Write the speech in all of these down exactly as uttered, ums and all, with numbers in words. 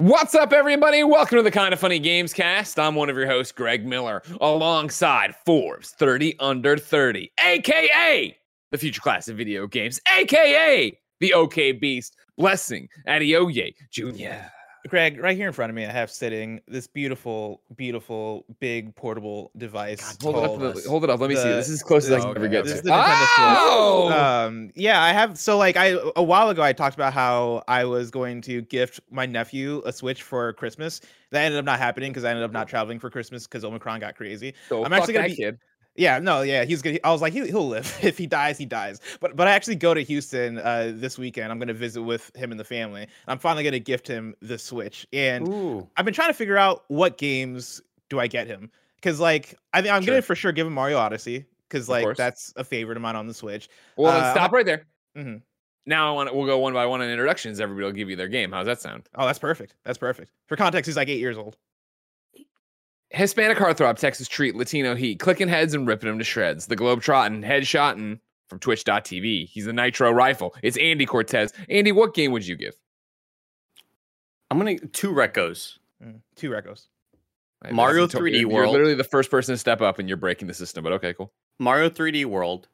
What's up, everybody? Welcome to the Kind of Funny Games Cast. I'm one of your hosts, Greg Miller, alongside Forbes thirty under thirty, aka the future class of video games, aka the OK Beast, Blessing Adeoye Junior Greg, right here in front of me, I have sitting this beautiful, beautiful, big portable device. God, hold, it up, the, hold it up. Let me the, see. This is as close as I can okay. ever get this to. Is the Nintendo oh! Switch. Um, yeah, I have. So, like, I a while ago, I talked about how I was going to gift my nephew a Switch for Christmas. That ended up not happening because I ended up not traveling for Christmas because Omicron got crazy. So I'm actually gonna be. Kid. Yeah, no, yeah, he's good. I was like, he, he'll live. If he dies, he dies. But but I actually go to Houston uh, this weekend. I'm gonna visit with him and the family. I'm finally gonna gift him the Switch, and Ooh. I've been trying to figure out what games do I get him, because like I think I'm Sure. gonna for sure give him Mario Odyssey, because like that's a favorite of mine on the Switch. Well, uh, stop right there. Mm-hmm. Now I want to, we'll go one by one in introductions. Everybody will give you their game. How's that sound? Oh, that's perfect. That's perfect. For context, he's like eight years old. Hispanic heartthrob, Texas treat, Latino heat, clicking heads and ripping them to shreds. The Globetrotting, headshotting from Twitch dot T V. He's a Nitro Rifle. It's Andy Cortez. Andy, what game would you give? I'm gonna two recos. Mm, two recos. Mario three D you're, World. You're literally the first person to step up, and you're breaking the system. But okay, cool. Mario three D World,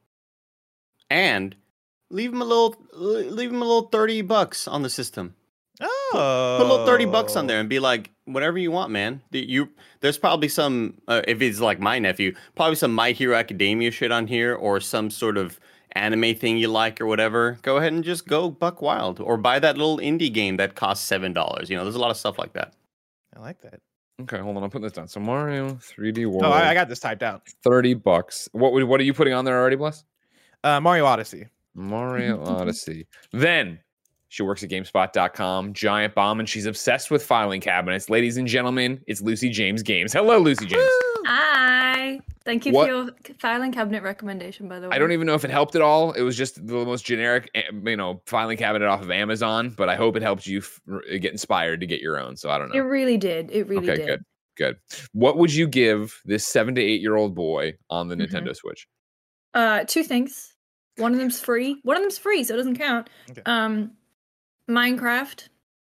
and leave him a little, leave him a little thirty bucks on the system. Oh, Put a little thirty bucks on there and be like, whatever you want, man. You, there's probably some, uh, if it's like my nephew, probably some My Hero Academia shit on here, or some sort of anime thing you like or whatever. Go ahead and just go buck wild, or buy that little indie game that costs seven dollars. You know, there's a lot of stuff like that. I like that. Okay, hold on. I'm putting this down. So Mario three D World. Oh, I, I got this typed out. thirty bucks. What would- What are you putting on there already, Bless? Uh, Mario Odyssey. Mario Odyssey. Then she works at GameSpot dot com. Giant bomb, and she's obsessed with filing cabinets. Ladies and gentlemen, it's Lucy James Games. Hello, Lucy James. Hi. Thank you What? for your filing cabinet recommendation, by the way. I don't even know if it helped at all. It was just the most generic, eh, you know, filing cabinet off of Amazon. But I hope it helped you f- get inspired to get your own. So I don't It know. really did. It really okay, did. good, good. What would you give this seven to eight year old boy on the Mhm. Nintendo Switch? Uh, two things. One of them's free. One of them's free, so it doesn't count. Okay. Um, Minecraft.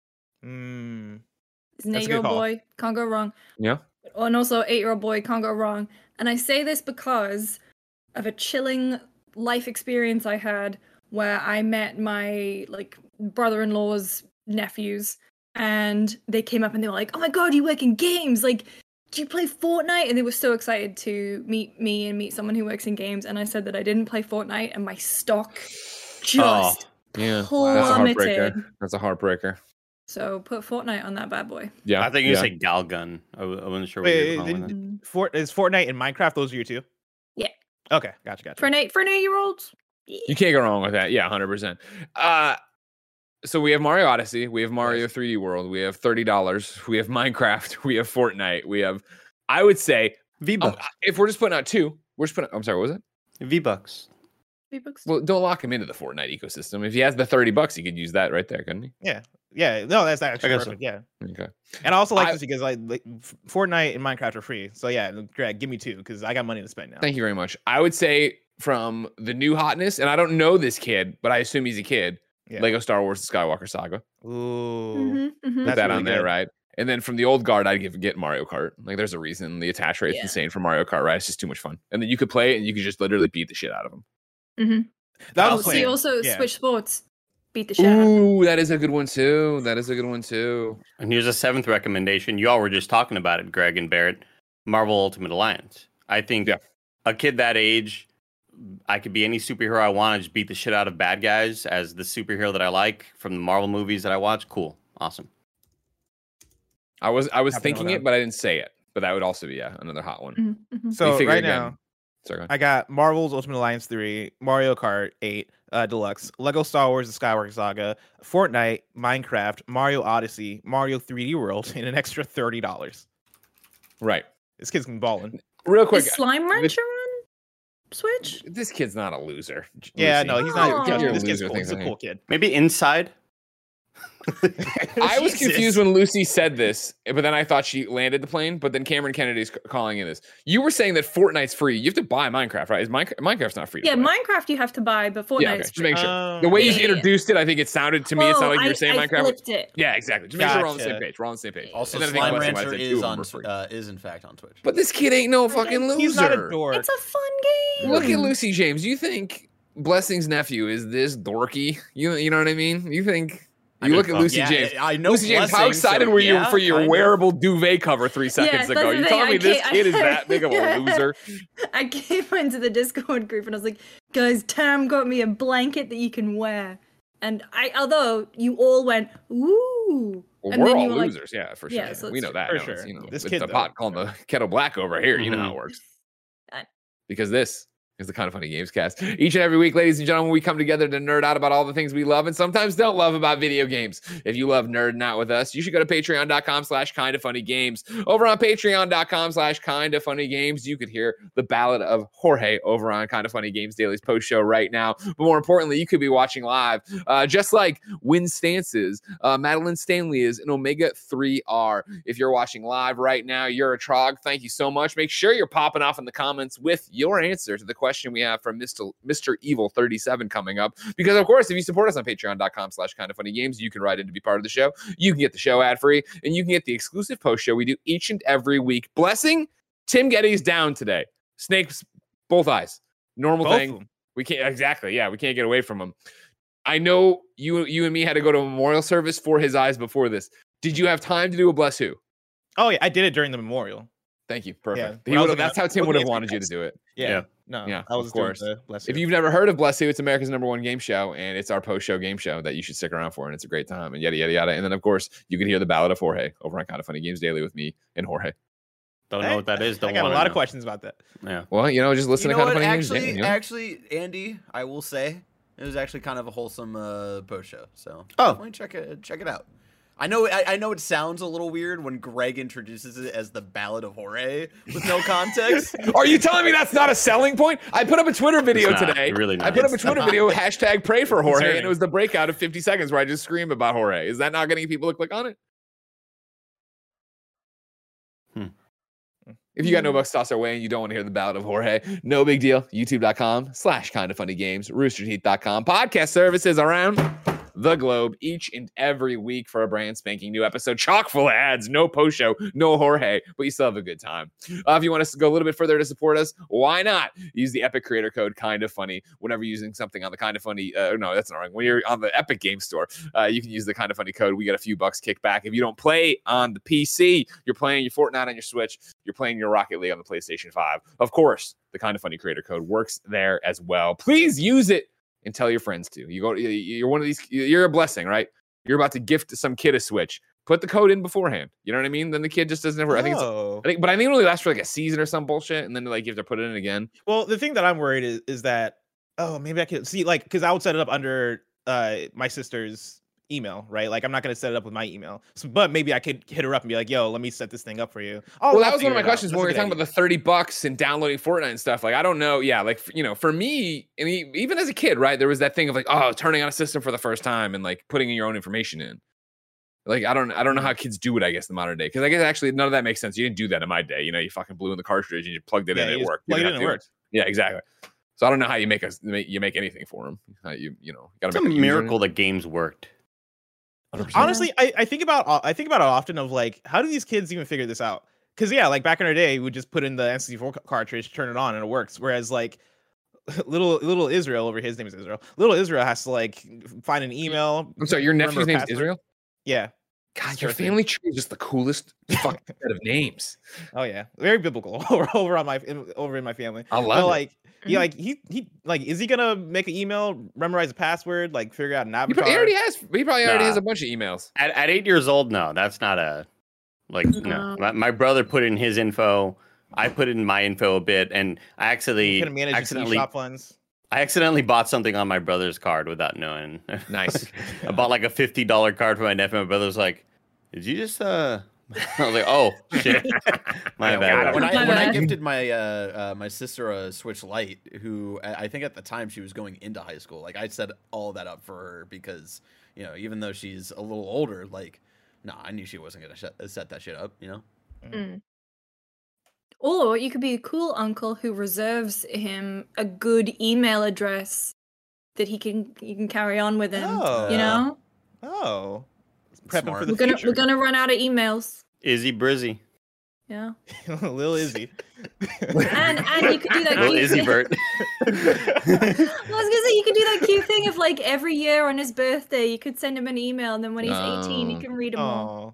Mm. Is an That's a good eight-year-old call. boy. Can't go wrong. Yeah. And also, eight-year-old boy can't go wrong. And I say this because of a chilling life experience I had where I met my like brother-in-law's nephews, and they came up and they were like, "Oh my god, you work in games! Like, do you play Fortnite?" And they were so excited to meet me and meet someone who works in games. And I said that I didn't play Fortnite, and my stock just Yeah. That's a plummeted. heartbreaker. That's a heartbreaker. So put Fortnite on that bad boy. Yeah. I think you yeah. said Galgun. I, w- I wasn't sure what Wait, you were wait, calling it. Mm. Fort is Fortnite and Minecraft. Those are your two. Yeah. Okay, gotcha, gotcha. For an eight for an eight year old. You can't go wrong with that. Yeah, one hundred percent. Uh, so we have Mario Odyssey. We have Mario three D World. We have thirty dollars. We have Minecraft. We have Fortnite. We have, I would say, V um, bucks. if we're just putting out two, we're just putting I'm sorry, what was it? V bucks. V-Bucks. Well, don't lock him into the Fortnite ecosystem. If he has the thirty bucks, he could use that right there, couldn't he? Yeah, yeah. No, that's actually guess perfect. Yeah, Okay. and I also like I- this because like, like F- Fortnite and Minecraft are free. So yeah, Greg, give me two because I got money to spend now. Thank you very much. I would say from the new hotness, and I don't know this kid, but I assume he's a kid, Yeah. Lego Star Wars The Skywalker Saga. Ooh, Mhm, mhm. Put That's that really on there, good. right? And then from the old guard, I'd give get Mario Kart. Like, there's a reason the attach rate's Yeah. insane for Mario Kart, right? It's just too much fun. And then you could play it, and you could just literally beat the shit out of them. Mhm. that Oh, was see, planned. also Yeah. Switch Sports beat the shit out of them. Ooh, that is a good one too. That is a good one too. And here's a seventh recommendation. You all were just talking about it, Greg and Barrett. Marvel Ultimate Alliance. I think Yeah. a kid that age, I could be any superhero I want. I just beat the shit out of bad guys as the superhero that I like from the Marvel movies that I watch. Cool. Awesome. I was I was Happy to thinking know it, that. but I didn't say it. But that would also be yeah, another hot one. Mhm, mhm. So figure right again. now, Sorry, go ahead. I got Marvel's Ultimate Alliance three, Mario Kart eight uh, Deluxe, Lego Star Wars The Skywalker Saga, Fortnite, Minecraft, Mario Odyssey, Mario three D World, and an extra thirty dollars. Right. This kid's been balling. Real quick. Is Slime this- Rancher on Switch? This kid's not a loser. Yeah, Lucy. no, he's not. Oh. This, You're a this kid's loser, cool. thanks, He's a I cool think. kid. Maybe Inside. I was Jesus. confused when Lucy said this, but then I thought she landed the plane. But then Cameron Kennedy's c- calling in this. You were saying that Fortnite's free. You have to buy Minecraft, right? Is Minecraft Minecraft's not free? to Yeah, play. Minecraft you have to buy, but Fortnite's Yeah, okay. Just free. make sure. Um, the way yeah, you yeah, yeah. introduced it, I think it sounded to me. It Oh, sounded like you were I- saying I Minecraft. flipped it. Yeah, exactly. Just make sure we're on the same Gotcha. page. We're on the same page. Also, And then I think Slime Blessing might Rancher say two is of them on were free. uh, is in fact on Twitch. But this kid ain't no fucking loser. He's not a dork. It's a fun game. Look at Lucy James. You think Blessing's nephew is this dorky? You you know what I mean? You think I you mean, look at uh, Lucy yeah, James. I know Lucy James, how Blessing, excited so were you yeah, for your kinda. wearable duvet cover three seconds that's ago? the You thing, telling me I this can't- kid is that big of a Yeah. loser? I came into the Discord group and I was like, guys, Tam got me a blanket that you can wear. And I, although you all went, ooh. Well, and we're then all you were like, losers, yeah, for sure. Yeah, so we it's- know that. For no, it's, sure. You know, This it's kid, the though. pot calling the kettle black over here. You know Mhm. how it works. I- Because this is the Kind of Funny Games cast. Each and every week, ladies and gentlemen, we come together to nerd out about all the things we love and sometimes don't love about video games. If you love nerding out with us, you should go to patreon.com slash kind of funny games. Over on patreon.com slash kind of funny games, you could hear the ballad of Jorge over on Kind of Funny Games Daily's post show right now. But more importantly, you could be watching live, uh, just like Win Stances. Uh, Madeline Stanley is an Omega three R. If you're watching live right now, you're a trog. Thank you so much. Make sure you're popping off in the comments with your answer to the question we have from Mister Mister Evil thirty-seven coming up. Because, of course, if you support us on patreon.com slash kind of funny games, you can write in to be part of the show. You can get the show ad free, and you can get the exclusive post show we do each and every week. Blessing, Tim Getty's down today. Snakes, both eyes. Normal Both of thing. them. We can't, exactly. Yeah, we can't get away from him. I know you, you and me had to go to a memorial service for his eyes before this. Did you have time to do a bless who? Oh yeah, I did it during the memorial. Thank you. Perfect. Yeah, He when I was would've- looking that's at- how Tim looking would have at wanted you to screenshots. do it. Yeah. Yeah. No. Yeah, I was of doing course. the bless If you. you've never heard of Bless You, it's America's number one game show, and it's our post-show game show that you should stick around for, and it's a great time, and yada, yada, yada. And then, of course, you can hear the Ballad of Jorge over on Kind of Funny Games Daily with me and Jorge. Don't Hey, know what that is. Don't I got a wanna lot know. of questions about that. Yeah. Well, you know, just listen You to know Kind what? of Funny Games Actually, Daily. You know? actually, Andy, I will say it was actually kind of a wholesome uh, post show. So Oh. definitely check it check it out. I know I, I know it sounds a little weird when Greg introduces it as the Ballad of Jorge with no context. Are you telling me that's not a selling point? I put up a Twitter video It's not. today. Really I not. put up a It's Twitter not. video, hashtag pray for Jorge, and Concerning. it was the breakout of fifty seconds where I just scream about Jorge. Is that not getting people to click on it? Hmm. If you got no bucks tossed our way and you don't want to hear the ballad of Jorge, no big deal. YouTube.com slash kind of funny games, rooster teeth dot com. Podcast services around the globe each and every week for a brand spanking new episode. Chock full of ads, no post show, no Jorge, but you still have a good time. Uh, if you want us to go a little bit further to support us, why not use the Epic creator code Kind of Funny whenever you're using something on the Kind of Funny. Uh, no, that's not right. When you're on the Epic Game Store, uh, you can use the Kind of Funny code. We get a few bucks kickback. If you don't play on the P C, you're playing your Fortnite on your Switch, you're playing your Rocket League on the PlayStation five. Of course, the Kind of Funny creator code works there as well. Please use it and tell your friends to. You go. You're one of these. You're a blessing, right? You're about to gift some kid a Switch. Put the code in beforehand. You know what I mean? Then the kid just doesn't ever. I think. It's, Oh. I think, but I think it only lasts for like a season or some bullshit, and then like you have to put it in again. Well, the thing that I'm worried is, is that oh maybe I could see like because I would set it up under uh my sister's email, right? Like I'm not gonna set it up with my email, so, but maybe I could hit her up and be like, "Yo, let me set this thing up for you." Oh, well, I'll that was one of figure my it out. questions That's when we a were good talking idea. about the thirty bucks and downloading Fortnite and stuff. Like, I don't know. Yeah, like, you know, for me, and e- even as a kid, right, there was that thing of like, oh, turning on a system for the first time and like putting in your own information in. Like, I don't, I don't know how kids do it. I guess in the modern day, because I guess actually none of that makes sense. You didn't do that in my day. You know, you fucking blew in the cartridge and you plugged it Yeah, in and you it just worked. You plug it didn't in have and it to- Yeah, exactly. So I don't know how you make a you make anything for them. How you you know, got It's to a make a miracle that games worked. one hundred percent. Honestly, I, I think about I think about it often of like, how do these kids even figure this out? Because yeah, like back in our day, we would just put in the N sixty four cartridge, turn it on, and it works. Whereas like little little Israel over his name is Israel. Little Israel has to like find an email. I'm sorry, your remember nephew's a name is password. Israel. Yeah. God, your Sure thing. family tree is just the coolest fucking set of names. Oh yeah, very biblical over over on my in, over in my family. I But love it. like, yeah, Mhm. like he he like, is he gonna make an email, memorize a password, like figure out an He avatar? probably already has. He probably already Nah. has a bunch of emails. At, at eight years old, no, that's not a like no. No. My, my brother put in his info. I put in my info a bit, and I actually Gonna manage his accidentally shop funds. I accidentally bought something on my brother's card without knowing. Nice. I bought like a fifty dollar card for my nephew. My brother's like, "Did you just uh I was like, oh shit, my Yeah, bad. When I My when I bad. gifted my uh, uh my sister a Switch Lite, who I I think at the time she was going into high school, like I set all that up for her because you know even though she's a little older, like no, I knew she wasn't gonna set, set that shit up, you know. Mm. Or you could be a cool uncle who reserves him a good email address that he can he can carry on with him. Oh. You know, Oh, prepping Smart. for the we're gonna future. we're gonna run out of emails. Izzy Brizzy, Yeah, Lil Izzy. and and you could do that. little cute Izzy thing- Bert. I was gonna say you could do that cute thing of like every year on his birthday, you could send him an email, and then when he's eighteen, you Oh. can read them all.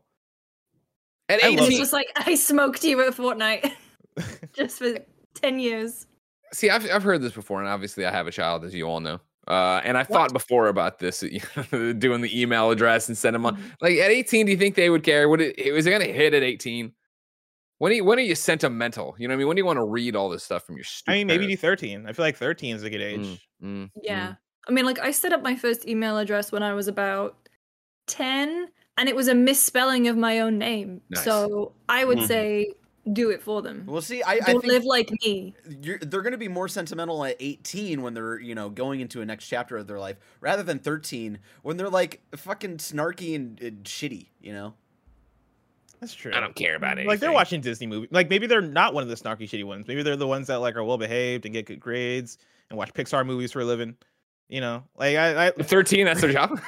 Oh, At I And love it's eighteen, just like I smoked you at Fortnite, just for ten years. see, I've I've heard this before, and obviously I have a child, as you all know. Uh, and I thought before about this, doing the email address and send them on. Mhm. Like at eighteen, do you think they would care? Would it? Was it going to hit at eighteen? When are you, when are you sentimental? You know what I mean? When do you want to read all this stuff from your stupid? I mean, maybe do parents? thirteen. I feel like thirteen is a good age. Mm, mm, Yeah. mm. I mean, like, I set up my first email address when I was about ten, and it was a misspelling of my own name. Nice. So I would Mhm. say do it for them. Well, see, I, I Don't think live like me. you're, they're going to be more sentimental at eighteen when they're you know going into a next chapter of their life, rather than thirteen when they're like fucking snarky and, and shitty. You know. That's true. I don't care about anything. Like they're watching Disney movies. Like maybe they're not one of the snarky shitty ones. Maybe they're the ones that like are well behaved and get good grades and watch Pixar movies for a living. You know, like I, I thirteen. That's their job.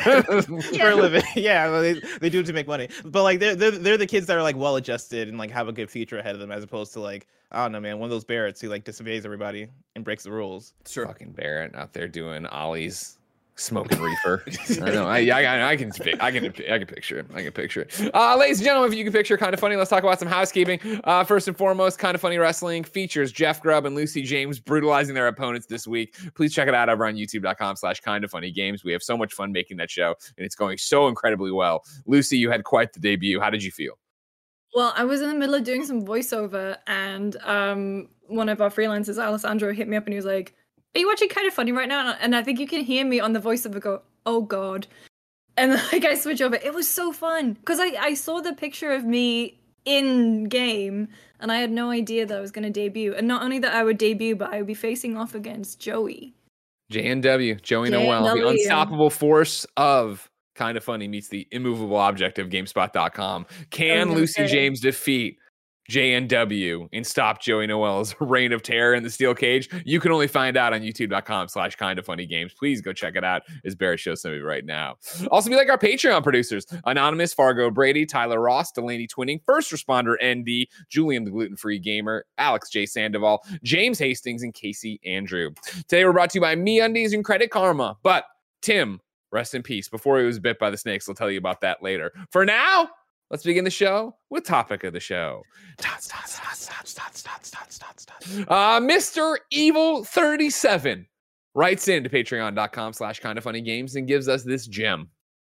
for a living. Yeah, well, they they do it to make money. But like they're they're they're the kids that are like well adjusted and like have a good future ahead of them, as opposed to like I don't know, man, one of those Barretts who like disobeys everybody and breaks the rules. Sure. Fucking Barrett out there doing ollies, smoking reefer. I know. I, I, I can, pic- I can, I can picture it. I can picture it. Uh, ladies and gentlemen, if you can picture Kind of Funny, let's talk about some housekeeping. Uh, first and foremost, Kind of Funny Wrestling features Jeff Grubb and Lucy James brutalizing their opponents this week. Please check it out over on youtube.com slash Kind of Funny Games. We have so much fun making that show, and it's going so incredibly well. Lucy, you had quite the debut. How did you feel? Well, I was in the middle of doing some voiceover, and um, one of our freelancers, Alessandro, hit me up and he was like, "Are you watching Kind of Funny right now?" And I think you can hear me on the voiceover go, "Oh God." And like I switch over. It was so fun because I, I saw the picture of me in game and I had no idea that I was going to debut. And not only that I would debut, but I would be facing off against Joey. J N W, Joey Noel, the J N W. unstoppable force of Kind of Funny meets the immovable object of GameSpot dot com. Can Okay. Lucy James defeat J N W and stop Joey Noel's reign of terror in the steel cage? You can only find out on youtube.com slash kind of funny games. Please go check it out as Barrett shows some of you right now. Also, be like our Patreon producers: Anonymous, Fargo Brady, Tyler Ross, Delaney Twinning, First Responder N D, Julian the Gluten-Free Gamer, Alex J. Sandoval, James Hastings, and Casey Andrew. Today we're brought to you by MeUndies and Credit Karma. But Tim, rest in peace. Before he was bit by the snakes, we'll tell you about that later. For now, let's begin the show with topic of the show. Dots, dots, dots, dots, dots, dots, dots, dots, dots. Uh, Mister Evil thirty-seven writes into patreon.com slash kind of funny games and gives us this gem.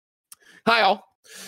Hi, all.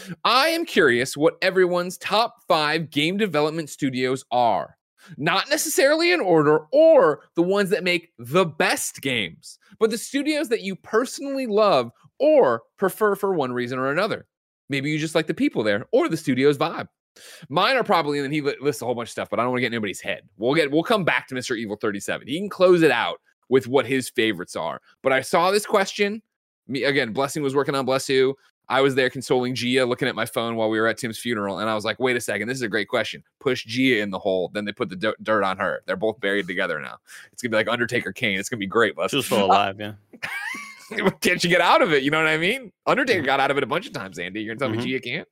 I am curious what everyone's top five game development studios are. Not necessarily in order or the ones that make the best games, but the studios that you personally love or prefer for one reason or another. Maybe you just like the people there or the studio's vibe. Mine are probably, and he li- lists a whole bunch of stuff, but I don't want to get in anybody's head. We'll get, we'll come back to Mister Evil thirty-seven. He can close it out with what his favorites are. But I saw this question. Me again, Blessing was working on Bless You. I was there consoling Gia, looking at my phone while we were at Tim's funeral, and I was like, wait a second, this is a great question. Push Gia in the hole, then they put the d- dirt on her. They're both buried together now. It's going to be like Undertaker Kane. It's going to be great, Bless. She was still alive, yeah. Can't you get out of it? You know what I mean? Undertaker got out of it a bunch of times, Andy. You're going to tell Mhm. me Gia can't?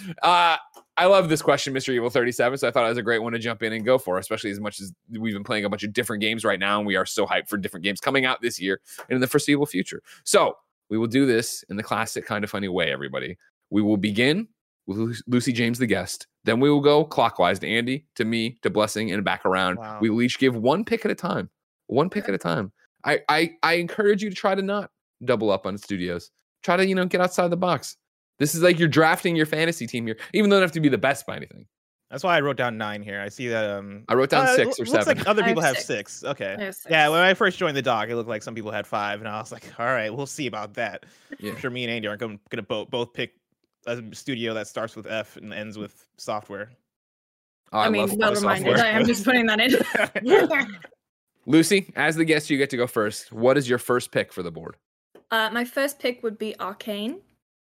Uh, I love this question, Mister Evil thirty-seven, so I thought it was a great one to jump in and go for, especially as much as we've been playing a bunch of different games right now, and we are so hyped for different games coming out this year and in the foreseeable future. So we will do this in the classic Kind of Funny way, everybody. We will begin with Lu- Lucy James, the guest. Then we will go clockwise to Andy, to me, to Blessing, and back around. Wow. We will each give one pick at a time. One pick at a time. I, I I encourage you to try to not double up on studios. Try to, you know, get outside the box. This is like you're drafting your fantasy team here, even though it doesn't have to be the best by anything. That's why I wrote down nine here. I see that. Um, I wrote down uh, six it or looks seven. like other I have people have six. six. Okay. I have six. Yeah, when I first joined the doc, it looked like some people had five, and I was like, all right, we'll see about that. Yeah. I'm sure me and Andy aren't going to both both pick a studio that starts with F and ends with software. Oh, I, mean, love well the reminded. software. I am just putting that in. Lucy, as the guest, you get to go first. What is your first pick for the board? uh, my first pick would be Arcane.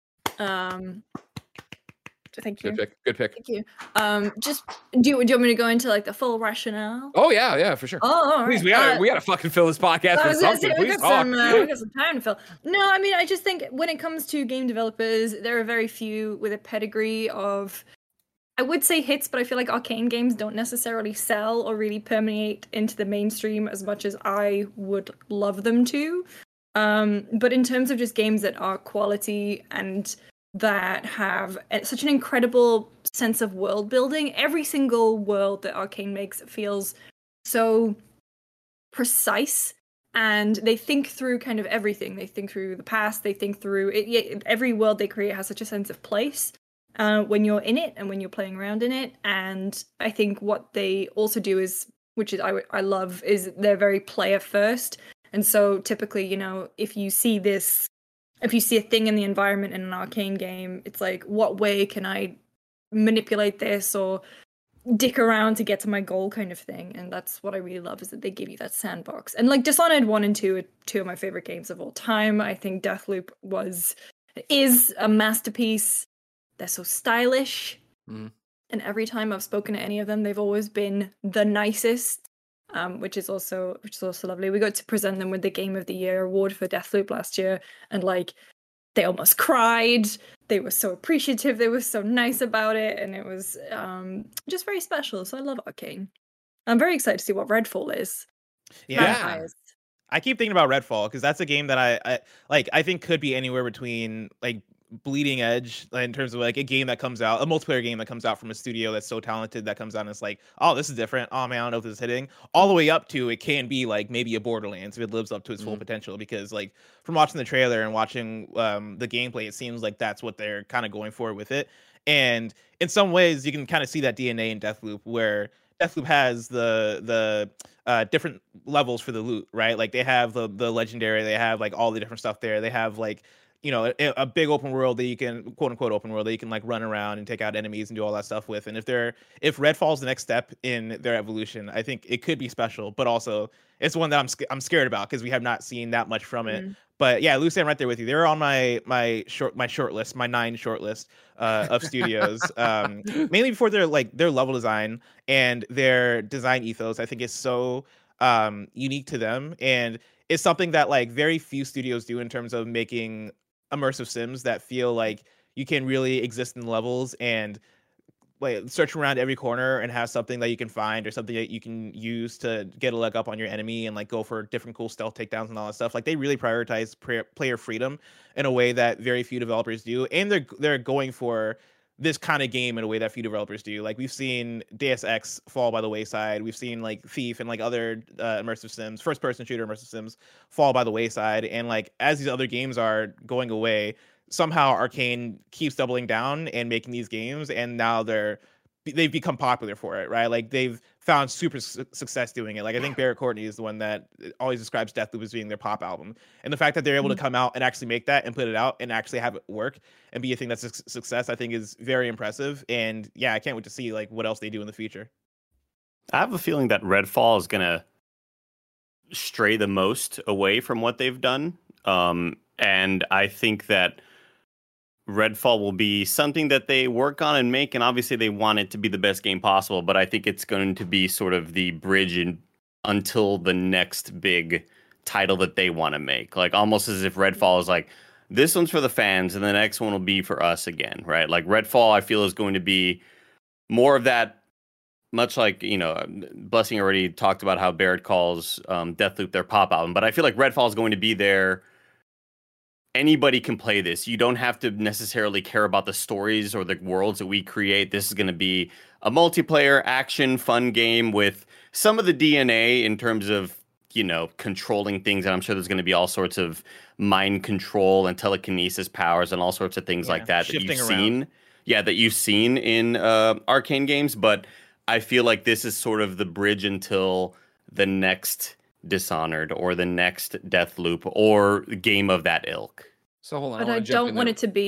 Um, thank you. Good pick. Good pick. Thank you. Um, just do you, do you want me to go into like the full rationale? Oh yeah, yeah, for sure. Oh, all Please, right. we gotta Uh, we gotta fucking fill this podcast I with was gonna something. say, we Please got talk. some, uh, we got some time to fill. No, I mean, I just think when it comes to game developers, there are very few with a pedigree of, I would say hits, but I feel like Arcane games don't necessarily sell or really permeate into the mainstream as much as I would love them to. Um, but in terms of just games that are quality and that have such an incredible sense of world building, every single world that Arcane makes feels so precise, and they think through kind of everything. They think through the past, they think through it. Yeah, every world they create has such a sense of place uh, when you're in it and when you're playing around in it. And I think what they also do is, which is I, I love, is they're very player first. And so typically, you know, if you see this, if you see a thing in the environment in an Arcane game, it's like, what way can I manipulate this or dick around to get to my goal kind of thing. And that's what I really love, is that they give you that sandbox. And like Dishonored one and two are two of my favorite games of all time. I think Deathloop was is a masterpiece. They're so stylish. Mm. And every time I've spoken to any of them, they've always been the nicest. Um, which is also which is also lovely. We got to present them with the Game of the Year award for Deathloop last year, and like they almost cried. They were so appreciative. They were so nice about it, and it was um, just very special. So I love Arcane. I'm very excited to see what Redfall is. Yeah. Vampires. I keep thinking about Redfall because that's a game that I, I like. I think could be anywhere between like Bleeding Edge in terms of like a game that comes out, a multiplayer game that comes out from a studio that's so talented that comes out and it's like, oh, this is different. Oh man, I don't know if this is hitting. All the way up to it can be like maybe a Borderlands if it lives up to its full Mhm. potential. Because like from watching the trailer and watching um, the gameplay, it seems like that's what they're kind of going for with it. And in some ways, you can kind of see that D N A in Deathloop, where Deathloop has the the uh, different levels for the loot, right? Like they have the the legendary, they have like all the different stuff there. They have like, you know, a, a big open world that you can, quote unquote open world that you can like run around and take out enemies and do all that stuff with. And if they're if Redfall's the next step in their evolution, I think it could be special. But also, it's one that I'm sc- I'm scared about because we have not seen that much from it. Mm. But yeah, Lucy, I'm right there with you. They're on my my short my short list, my nine short list uh, of studios. um, mainly before their like their level design and their design ethos. I think is so um, unique to them, and it's something that like very few studios do in terms of making immersive sims that feel like you can really exist in the levels and like search around every corner and have something that you can find or something that you can use to get a leg up on your enemy and like go for different cool stealth takedowns and all that stuff. Like they really prioritize pra- player freedom in a way that very few developers do, and they're they're going for this kind of game in a way that few developers do. Like we've seen Deus Ex fall by the wayside. We've seen like Thief and like other uh, immersive sims, first person shooter immersive sims fall by the wayside. And like as these other games are going away, somehow Arcane keeps doubling down and making these games, and now they're they've become popular for it, right? Like they've found super su- success doing it. Like I think Barrett Courtney is the one that always describes Deathloop as being their pop album, and the fact that they're able to come out and actually make that and put it out and actually have it work and be a thing that's a su- success, I think is very impressive. And yeah, I can't wait to see like what else they do in the future. I have a feeling that Redfall is gonna stray the most away from what they've done, um, and I think that Redfall will be something that they work on and make, and obviously they want it to be the best game possible, but I think it's going to be sort of the bridge in, until the next big title that they want to make. Like almost as if Redfall is like, this one's for the fans and the next one will be for us again, right? Like Redfall, I feel is going to be more of that, much like, you know, Blessing already talked about how Barrett calls um, Deathloop their pop album, but I feel like Redfall is going to be their, anybody can play this. You don't have to necessarily care about the stories or the worlds that we create. This is going to be a multiplayer action fun game with some of the D N A in terms of, you know, controlling things. And I'm sure there's going to be all sorts of mind control and telekinesis powers and all sorts of things Yeah, like that that you've shifting around. seen. Yeah, that you've seen in uh, Arcane games. But I feel like this is sort of the bridge until the next Dishonored or the next Deathloop or game of that ilk. So hold on. But I, I wanna jump don't in want there. it to be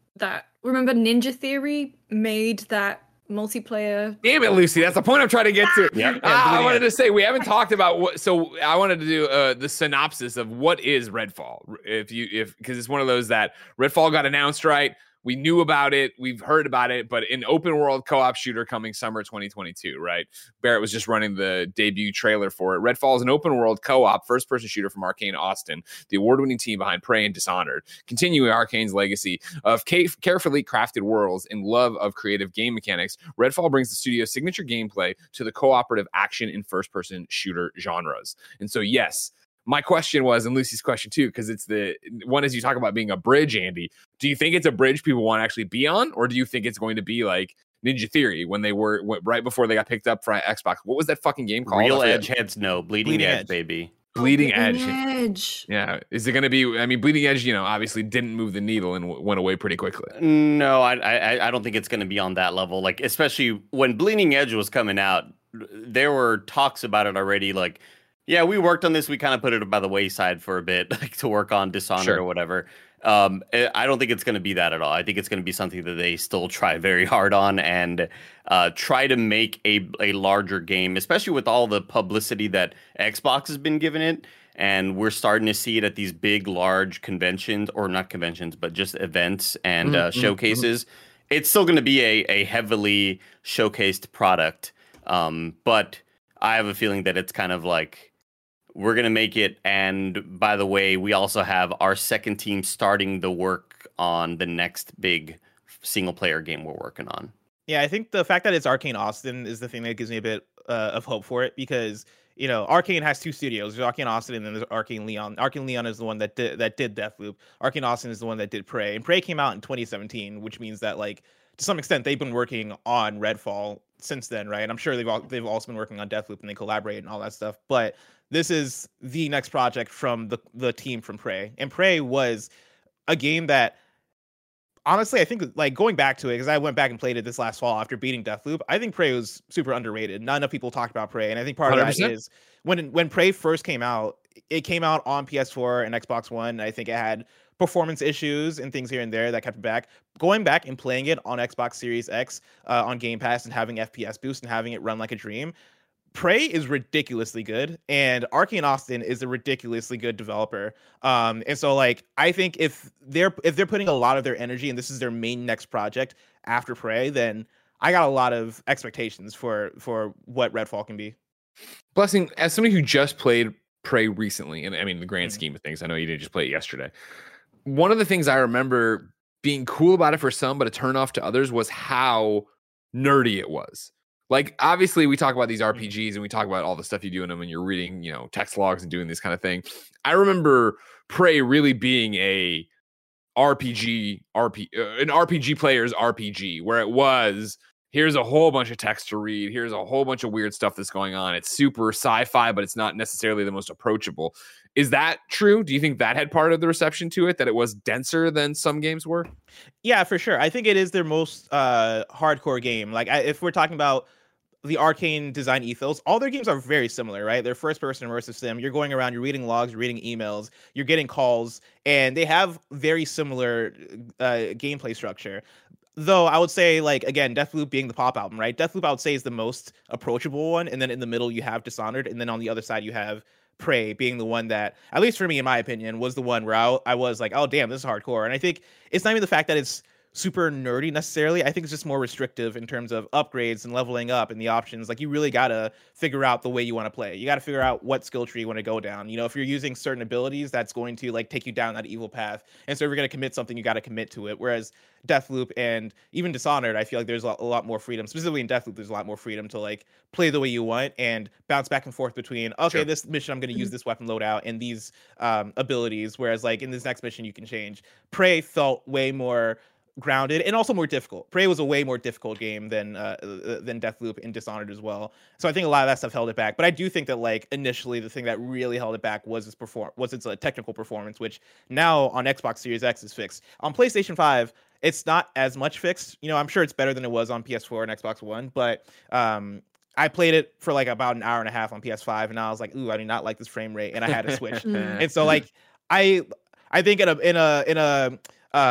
that. Remember, Ninja Theory made that multiplayer. Damn it, Lucy. That's the point I'm trying to get to. Yep. Ah, I wanted to say we haven't talked about what. So I wanted to do uh, the synopsis of what is Redfall. If you if because it's one of those that Redfall got announced, right? We knew about it. We've heard about it, but an open world co-op shooter coming summer twenty twenty-two, right? Barrett was just running the debut trailer for it. Redfall is an open world co-op first person shooter from Arcane Austin, the award-winning team behind Prey and Dishonored, continuing Arcane's legacy of ca- carefully crafted worlds and love of creative game mechanics. Redfall brings the studio's signature gameplay to the cooperative action and first person shooter genres. And so, yes, my question was, and Lucy's question too, because it's the one as you talk about being a bridge, Andy. Do you think it's a bridge people want to actually be on, or do you think it's going to be like Ninja Theory when they were when, right before they got picked up for Xbox? What was that fucking game called? Real Edge heads no, Bleeding, Bleeding Edge, Edge. baby. Bleeding Oh, Edge. Edge. Yeah, is it going to be? I mean, Bleeding Edge, you know, obviously didn't move the needle and w- went away pretty quickly. No, I I, I don't think it's going to be on that level. Like, especially when Bleeding Edge was coming out, there were talks about it already. Like, yeah, we worked on this. We kind of put it by the wayside for a bit, like to work on Dishonored Sure. or whatever. Um, I I don't think it's going to be that at all. I think it's going to be something that they still try very hard on and uh, try to make a a larger game, especially with all the publicity that Xbox has been giving it. And we're starting to see it at these big, large conventions, or not conventions, but just events and uh, Mm-hmm. showcases. It's still going to be a, a heavily showcased product. Um, but I have a feeling that it's kind of like, we're going to make it. And by the way, we also have our second team starting the work on the next big single player game we're working on. Yeah, I think the fact that it's Arcane Austin is the thing that gives me a bit uh, of hope for it, because you know Arcane has two studios. There's Arcane Austin and then there's Arcane Leon. Arcane Leon is the one that did that did Deathloop. Arcane Austin is the one that did Prey. And Prey came out in twenty seventeen, which means that like to some extent they've been working on Redfall since then, right? And I'm sure they've all, they've also been working on Deathloop and they collaborate and all that stuff. But this is the next project from the the team from Prey. And Prey was a game that honestly, I think like going back to it, because I went back and played it this last fall after beating Deathloop, I think Prey was super underrated. Not enough people talked about Prey, and I think part one hundred of that percent. is when when Prey first came out, it came out on P S four and Xbox One. I think it had performance issues and things here and there that kept it back. Going back and playing it on Xbox Series X uh, on Game Pass and having F P S boost and having it run like a dream. Prey is ridiculously good, and Arcane Austin is a ridiculously good developer. Um, and so like I think if they're if they're putting a lot of their energy and this is their main next project after Prey, then I got a lot of expectations for for what Redfall can be. Blessing, as somebody who just played Prey recently, and I mean the grand Mhm. scheme of things, I know you didn't just play it yesterday. One of the things I remember being cool about it for some, but a turn off to others, was how nerdy it was. Like, obviously, we talk about these R P Gs and we talk about all the stuff you do in them and you're reading, you know, text logs and doing this kind of thing. I remember Prey really being a R P G, R P, uh, an R P G player's R P G, where it was, here's a whole bunch of text to read, here's a whole bunch of weird stuff that's going on. It's super sci-fi, but it's not necessarily the most approachable. Is that true? Do you think that had part of the reception to it, that it was denser than some games were? Yeah, for sure. I think it is their most uh, hardcore game. Like I, if we're talking about the Arcane design ethos, all their games are very similar, right? They're first person immersive sim. You're going around, you're reading logs, you're reading emails, you're getting calls, and they have very similar uh, gameplay structure. Though I would say, like, again, Deathloop being the pop album, right? Deathloop, I would say, is the most approachable one. And then in the middle, you have Dishonored. And then on the other side, you have Prey being the one that, at least for me, in my opinion, was the one where I, I was like, oh, damn, this is hardcore. And I think it's not even the fact that it's super nerdy necessarily. I think it's just more restrictive in terms of upgrades and leveling up and the options. Like, you really got to figure out the way you want to play. You got to figure out what skill tree you want to go down. You know, if you're using certain abilities, that's going to like take you down that evil path. And so if you're going to commit something, you got to commit to it. Whereas Deathloop and even Dishonored, I feel like there's a lot more freedom. Specifically in Deathloop, there's a lot more freedom to like play the way you want and bounce back and forth between, okay, Sure. this mission I'm going to use this weapon loadout and these um, abilities. Whereas like in this next mission, you can change. Prey felt way more grounded and also more difficult. Prey was a way more difficult game than uh, than Deathloop and Dishonored as well. So I think a lot of that stuff held it back. But I do think that like initially the thing that really held it back was its perform was its uh, technical performance, which now on Xbox Series X is fixed. On PlayStation five, it's not as much fixed. You know, I'm sure it's better than it was on P S four and Xbox One, but um I played it for like about an hour and a half on P S five, and I was like, ooh, I do not like this frame rate, and I had to switch. Mm. And so like I I think in a in a in a um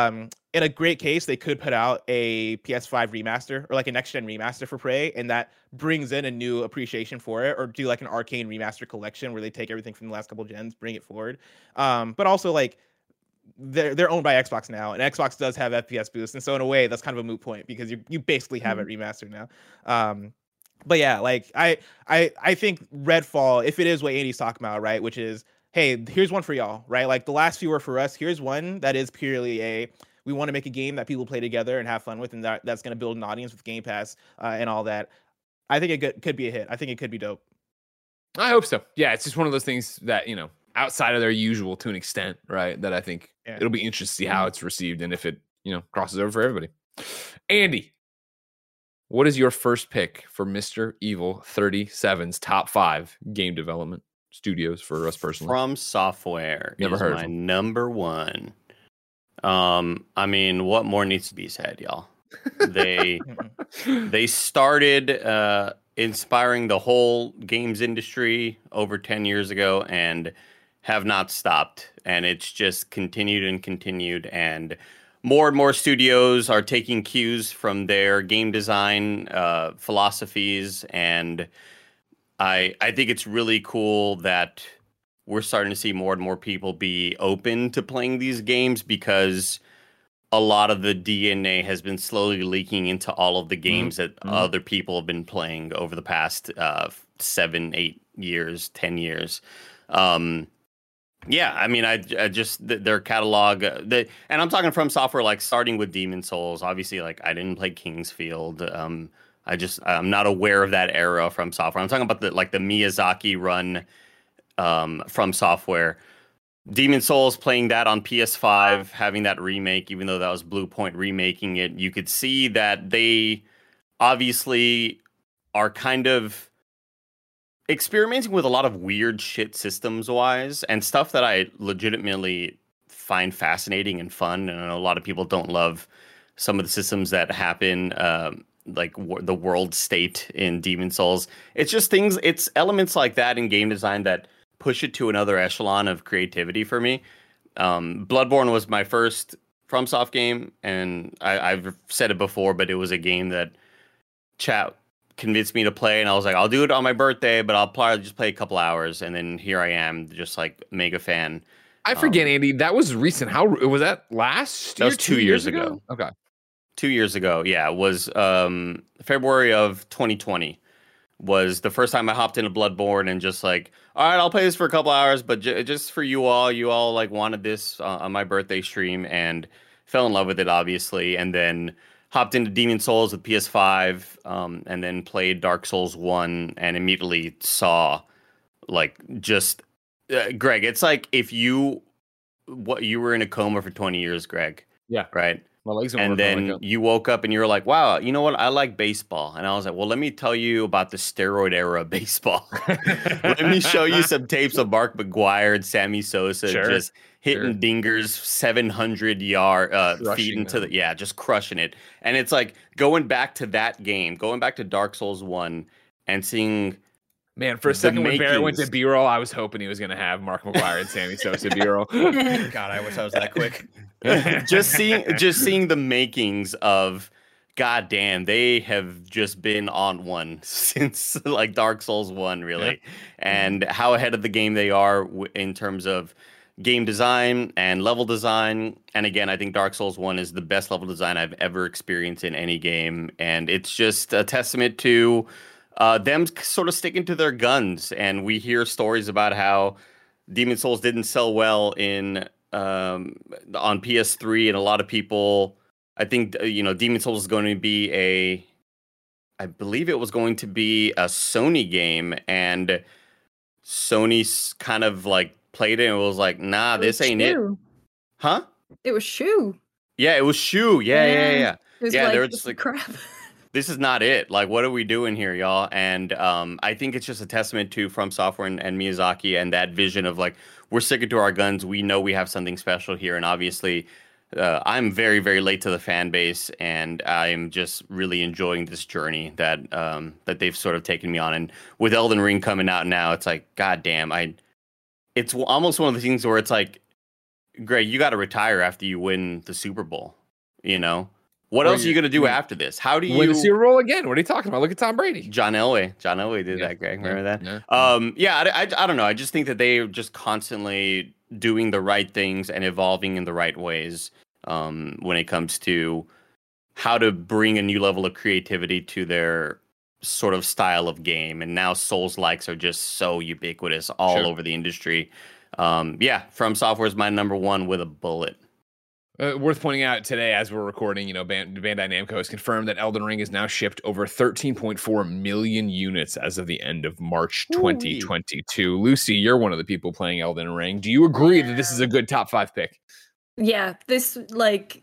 in a great case, they could put out a P S five remaster or like a next gen remaster for Prey, and that brings in a new appreciation for it, or do like an Arcane remaster collection where they take everything from the last couple gens, bring it forward. Um, but also like they're they're owned by Xbox now, and Xbox does have F P S boost, and so in a way that's kind of a moot point because you you basically have mm-hmm. it remastered now. Um, but yeah, like I I I think Redfall, if it is what Andy's talking about, right, which is hey, here's one for y'all, right? Like the last few were for us. Here's one that is purely a we want to make a game that people play together and have fun with, and that, that's going to build an audience with Game Pass uh, and all that. I think it could, could be a hit. I think it could be dope. I hope so. Yeah, it's just one of those things that, you know, outside of their usual to an extent, right? That I think yeah. it'll be interesting to see how it's received and if it, you know, crosses over for everybody. Andy, what is your first pick for Mister Evil thirty-seven's top five game development studios for us personally? From Software. Never is heard my of them. Number one. Um, I mean, what more needs to be said, y'all? They they started uh, inspiring the whole games industry over ten years ago and have not stopped. And it's just continued and continued. And more and more studios are taking cues from their game design uh, philosophies. And I I think it's really cool that we're starting to see more and more people be open to playing these games because a lot of the D N A has been slowly leaking into all of the games mm-hmm. that mm-hmm. other people have been playing over the past uh, seven, eight years, ten years. Um, yeah, I mean, I, I just their catalog, uh, the, and I'm talking From Software, like starting with Demon Souls. Obviously, like I didn't play Kingsfield. Um, I just I'm not aware of that era From Software. I'm talking about the like the Miyazaki run. Um, From Software, Demon Souls, playing that on P S five, having that remake, even though that was Blue Point remaking it, you could see that they obviously are kind of experimenting with a lot of weird shit systems wise and stuff that I legitimately find fascinating and fun. And I know a lot of people don't love some of the systems that happen, um, like w- the world state in Demon Souls. It's just things, it's elements like that in game design that push it to another echelon of creativity for me. Um, Bloodborne was my first FromSoft game, and I, I've said it before, but it was a game that chat convinced me to play, and I was like, I'll do it on my birthday, but I'll probably just play a couple hours, and then here I am, just like mega fan. I forget, um, Andy, that was recent. How was that last That year? was two, two years, years ago? ago. Okay. Two years ago, yeah. It was um, February of twenty twenty. Was the first time I hopped into Bloodborne and just like, all right, I'll play this for a couple hours, but j- just for you all, you all like wanted this uh, on my birthday stream and fell in love with it, obviously. And then hopped into Demon Souls with P S five um, and then played Dark Souls one and immediately saw like just, uh, Greg, it's like if you, what you were in a coma for twenty years, Greg. Yeah. Right. My legs and then like you woke up and you were like, wow, you know what? I like baseball. And I was like, well, let me tell you about the steroid era of baseball. Let me show you some tapes of Mark McGwire and Sammy Sosa sure, just hitting sure. dingers seven hundred yard uh, feet into them. the, yeah, just crushing it. And it's like going back to that game, going back to Dark Souls one and seeing. Man, for a second when Barrett went to B-roll, I was hoping he was going to have Mark McGwire and Sammy Sosa B-roll. God, I wish I was that quick. just seeing, just seeing the makings of, God damn, they have just been on one since like Dark Souls one, really, yeah. and how ahead of the game they are w- in terms of game design and level design. And again, I think Dark Souls one is the best level design I've ever experienced in any game, and it's just a testament to. Uh, them sort of sticking to their guns, and we hear stories about how Demon Souls didn't sell well in um, on P S three, and a lot of people, I think, you know, Demon Souls is going to be a, I believe it was going to be a Sony game, and Sony's kind of like played it and was like, nah, it this ain't Shu. it, huh? It was Shu. Yeah, it was Shu. Yeah, yeah, yeah. yeah. It was yeah, like, they're this just like crap. This is not it. Like, what are we doing here, y'all? And um, I think it's just a testament to From Software and, and Miyazaki and that vision of like, we're sticking to our guns. We know we have something special here. And obviously, uh, I'm very, very late to the fan base, and I'm just really enjoying this journey that um, that they've sort of taken me on. And with Elden Ring coming out now, it's like, God damn, I. It's almost one of the things where it's like, Greg, you got to retire after you win the Super Bowl. You know, what Or else are you you- gonna do you- after this? How do Win you? a Super Bowl again. What are you talking about? Look at Tom Brady. John Elway. John Elway did Yeah, that, Greg. yeah, Remember that? yeah, yeah. Um, yeah, I, I, I don't know. I just think that they're just constantly doing the right things and evolving in the right ways um, when it comes to how to bring a new level of creativity to their sort of style of game. And now Souls likes are just so ubiquitous all Sure. over the industry. Um, yeah, From Software is my number one with a bullet. Uh, worth pointing out today, as we're recording, you know, Ban- Bandai Namco has confirmed that Elden Ring is now shipped over thirteen point four million units as of the end of March twenty twenty-two. Lucy, you're one of the people playing Elden Ring. Do you agree that this is a good top five pick? Yeah, this like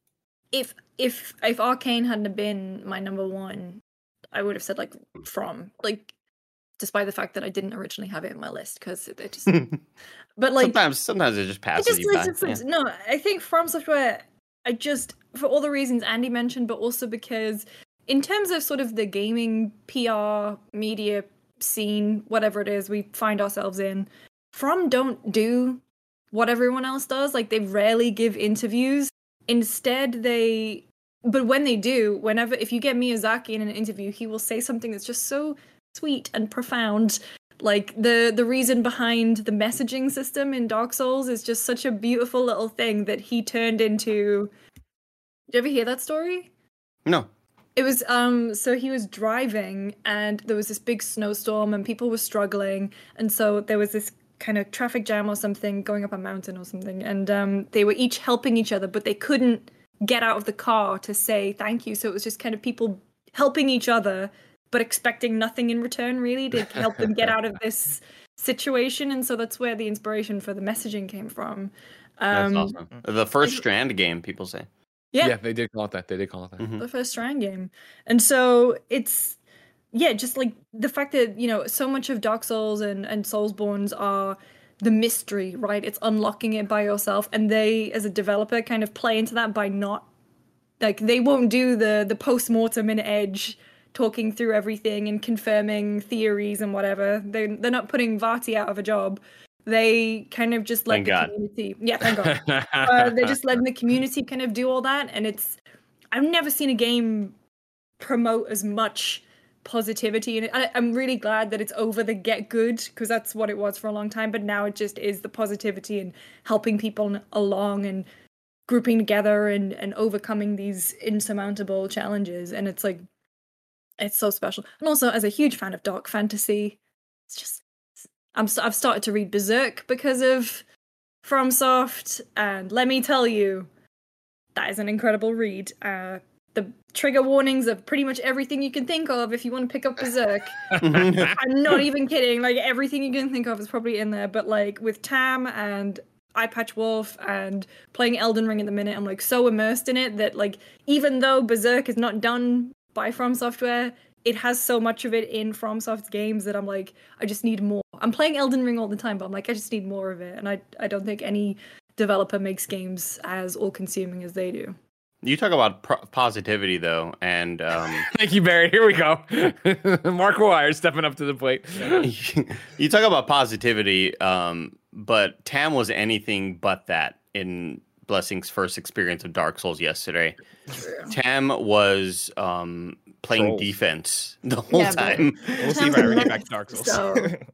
if if if Arcane hadn't have been my number one, I would have said like From, like despite the fact that I didn't originally have it in my list because it, it just but like sometimes, sometimes it just it passes just you like by. it's- it's- Yeah. no, I think From Software, I just for all the reasons Andy mentioned, but also because in terms of sort of the gaming P R media scene, whatever it is we find ourselves in, From don't do what everyone else does. Like they rarely give interviews. Instead, they but when they do, whenever if you get Miyazaki in an interview, he will say something that's just so sweet and profound. Like the the reason behind the messaging system in Dark Souls is just such a beautiful little thing that he turned into. Did you ever hear that story? No. It was um so he was driving and there was this big snowstorm and people were struggling, and so there was this kind of traffic jam or something going up a mountain or something, and um they were each helping each other, but they couldn't get out of the car to say thank you, so it was just kind of people helping each other but expecting nothing in return really to help them get out of this situation. And so that's where the inspiration for the messaging came from. That's Um awesome. The first I- Strand game, people say. yeah, Yeah, they did call it that. They did call it that. Mhm. the first Strand game. And so it's yeah, just like the fact that, you know, so much of Dark Souls and, and Soulsborns are the mystery, right? It's unlocking it by yourself. And they, as a developer, kind of play into that by not like they won't do the the post-mortem in Edge talking through everything and confirming theories and whatever. They they're not putting Vati out of a job. They kind of just let Thank the God. community yeah, thank God. uh, they're just letting the community kind of do all that, and it's I've never seen a game promote as much positivity in it. I, I'm really glad that it's over the get good, because that's what it was for a long time, but now it just is the positivity and helping people along and grouping together and and overcoming these insurmountable challenges. And it's like it's so special. And also, as a huge fan of dark fantasy, it's just I'm I've started to read Berserk because of FromSoft, and let me tell you, that is an incredible read. Uh, the trigger warnings of pretty much everything you can think of if you want to pick up Berserk. I'm not even kidding. Like everything you can think of is probably in there. But like with Tam and Eye Patch Wolf and playing Elden Ring at the minute, I'm like so immersed in it that like even though Berserk is not done by From Software, it has so much of it in FromSoft's games that I'm like, I just need more. I'm playing Elden Ring all the time, but I'm like, I just need more of it. And I I don't think any developer makes games as all-consuming as they do. You talk about pro- positivity, though, and um, Thank you, Barry. Here we go. Mark Wire stepping up to the plate. you talk about positivity, um, but Tam was anything but that in Blessing's first experience of Dark Souls yesterday. Tam was um, playing Trolls. defense the whole Yeah, but- time. We'll see if I ever get back to Dark Souls. So-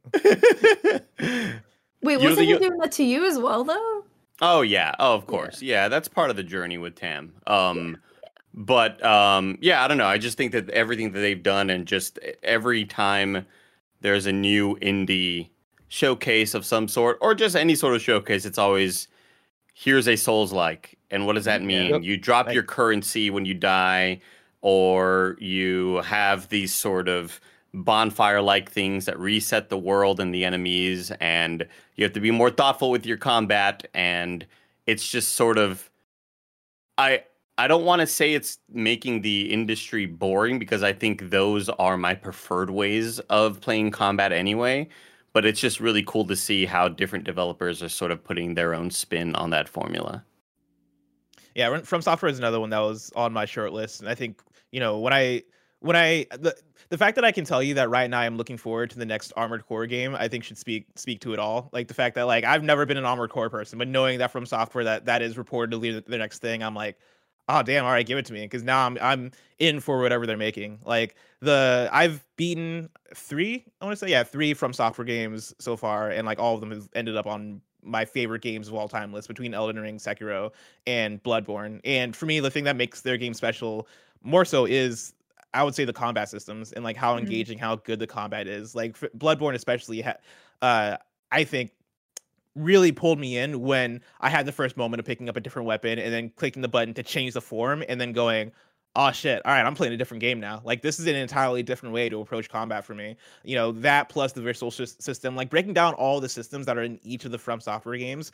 Wait, You- wasn't you- he doing that to you as well, though? Oh yeah, oh of course, yeah. That's part of the journey with Tam. Um, but um, yeah, I don't know. I just think that everything that they've done, and just every time there's a new indie showcase of some sort, or just any sort of showcase, it's always here's a Souls-like, and what does that mean? Yep. You drop Like- your currency when you die, or you have these sort of bonfire-like things that reset the world and the enemies, and you have to be more thoughtful with your combat, and it's just sort of I I don't want to say it's making the industry boring, because I think those are my preferred ways of playing combat anyway, but it's just really cool to see how different developers are sort of putting their own spin on that formula. Yeah, From Software is another one that was on my short list, and I think you know when I when I the the fact that I can tell you that right now I'm looking forward to the next Armored Core game, I think should speak speak to it all. Like the fact that like I've never been an Armored Core person, but knowing that From Software that that is reportedly the, the next thing, I'm like, Oh damn! All right, give it to me because now I'm I'm in for whatever they're making. Like the I've beaten three. I want to say yeah, three From Software games so far, and like all of them have ended up on my favorite games of all time list between Elden Ring, Sekiro, and Bloodborne. And for me, the thing that makes their game special more so is I would say the combat systems and like how Mhm. engaging, how good the combat is. Like for Bloodborne especially, ha- uh, I think really pulled me in when I had the first moment of picking up a different weapon and then clicking the button to change the form and then going, oh shit, all right, I'm playing a different game now. Like this is an entirely different way to approach combat for me. You know, that plus the visual sys- system, like breaking down all the systems that are in each of the From Software games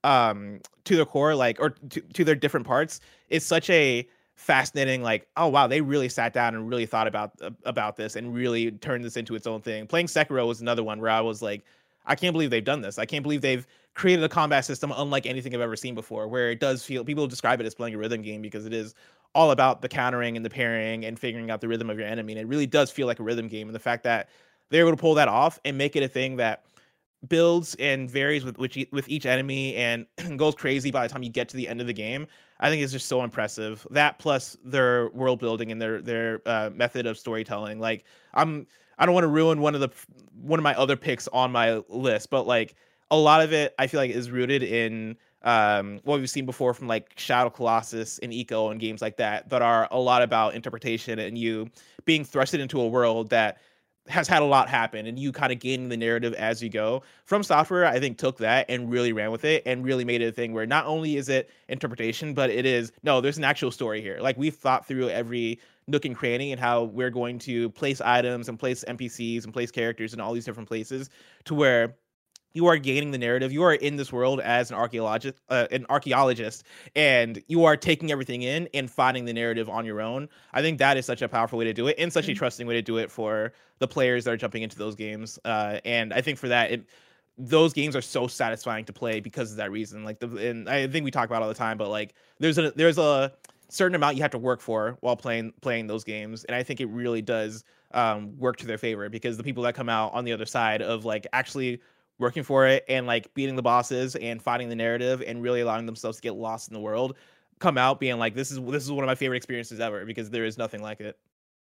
um to their core, like or to, to their different parts is such a fascinating like oh wow they really sat down and really thought about uh, about this and really turned this into its own thing. Playing Sekiro was another one where I was like I can't believe they've done this. I can't believe they've created a combat system unlike anything I've ever seen before, where it does feel people describe it as playing a rhythm game because it is all about the countering and the parrying and figuring out the rhythm of your enemy. And it really does feel like a rhythm game. And the fact that they're able to pull that off and make it a thing that builds and varies with which with each enemy and goes crazy by the time you get to the end of the game, I think is just so impressive. That plus their world building and their their uh, method of storytelling. Like I'm I don't want to ruin one of the one of my other picks on my list, but like a lot of it I feel like is rooted in um what we've seen before from like Shadow Colossus and Eco and games like that that are a lot about interpretation and you being thrusted into a world that has had a lot happen and you kind of gaining the narrative as you go. From Software, I think, took that and really ran with it and really made it a thing where not only is it interpretation, but it is no, there's an actual story here. Like we've thought through every nook and cranny and how we're going to place items and place N P Cs and place characters in all these different places to where you are gaining the narrative. You are in this world as an archaeologist, uh, an archaeologist, and you are taking everything in and finding the narrative on your own. I think that is such a powerful way to do it, and such a trusting way to do it for the players that are jumping into those games. Uh, and I think for that, it, those games are so satisfying to play because of that reason. Like the, and I think we talk about it all the time, but like there's a there's a certain amount you have to work for while playing playing those games, and I think it really does um, work to their favor because the people that come out on the other side of like actually working for it and like beating the bosses and finding the narrative and really allowing themselves to get lost in the world come out being like this is this is one of my favorite experiences ever because there is nothing like it.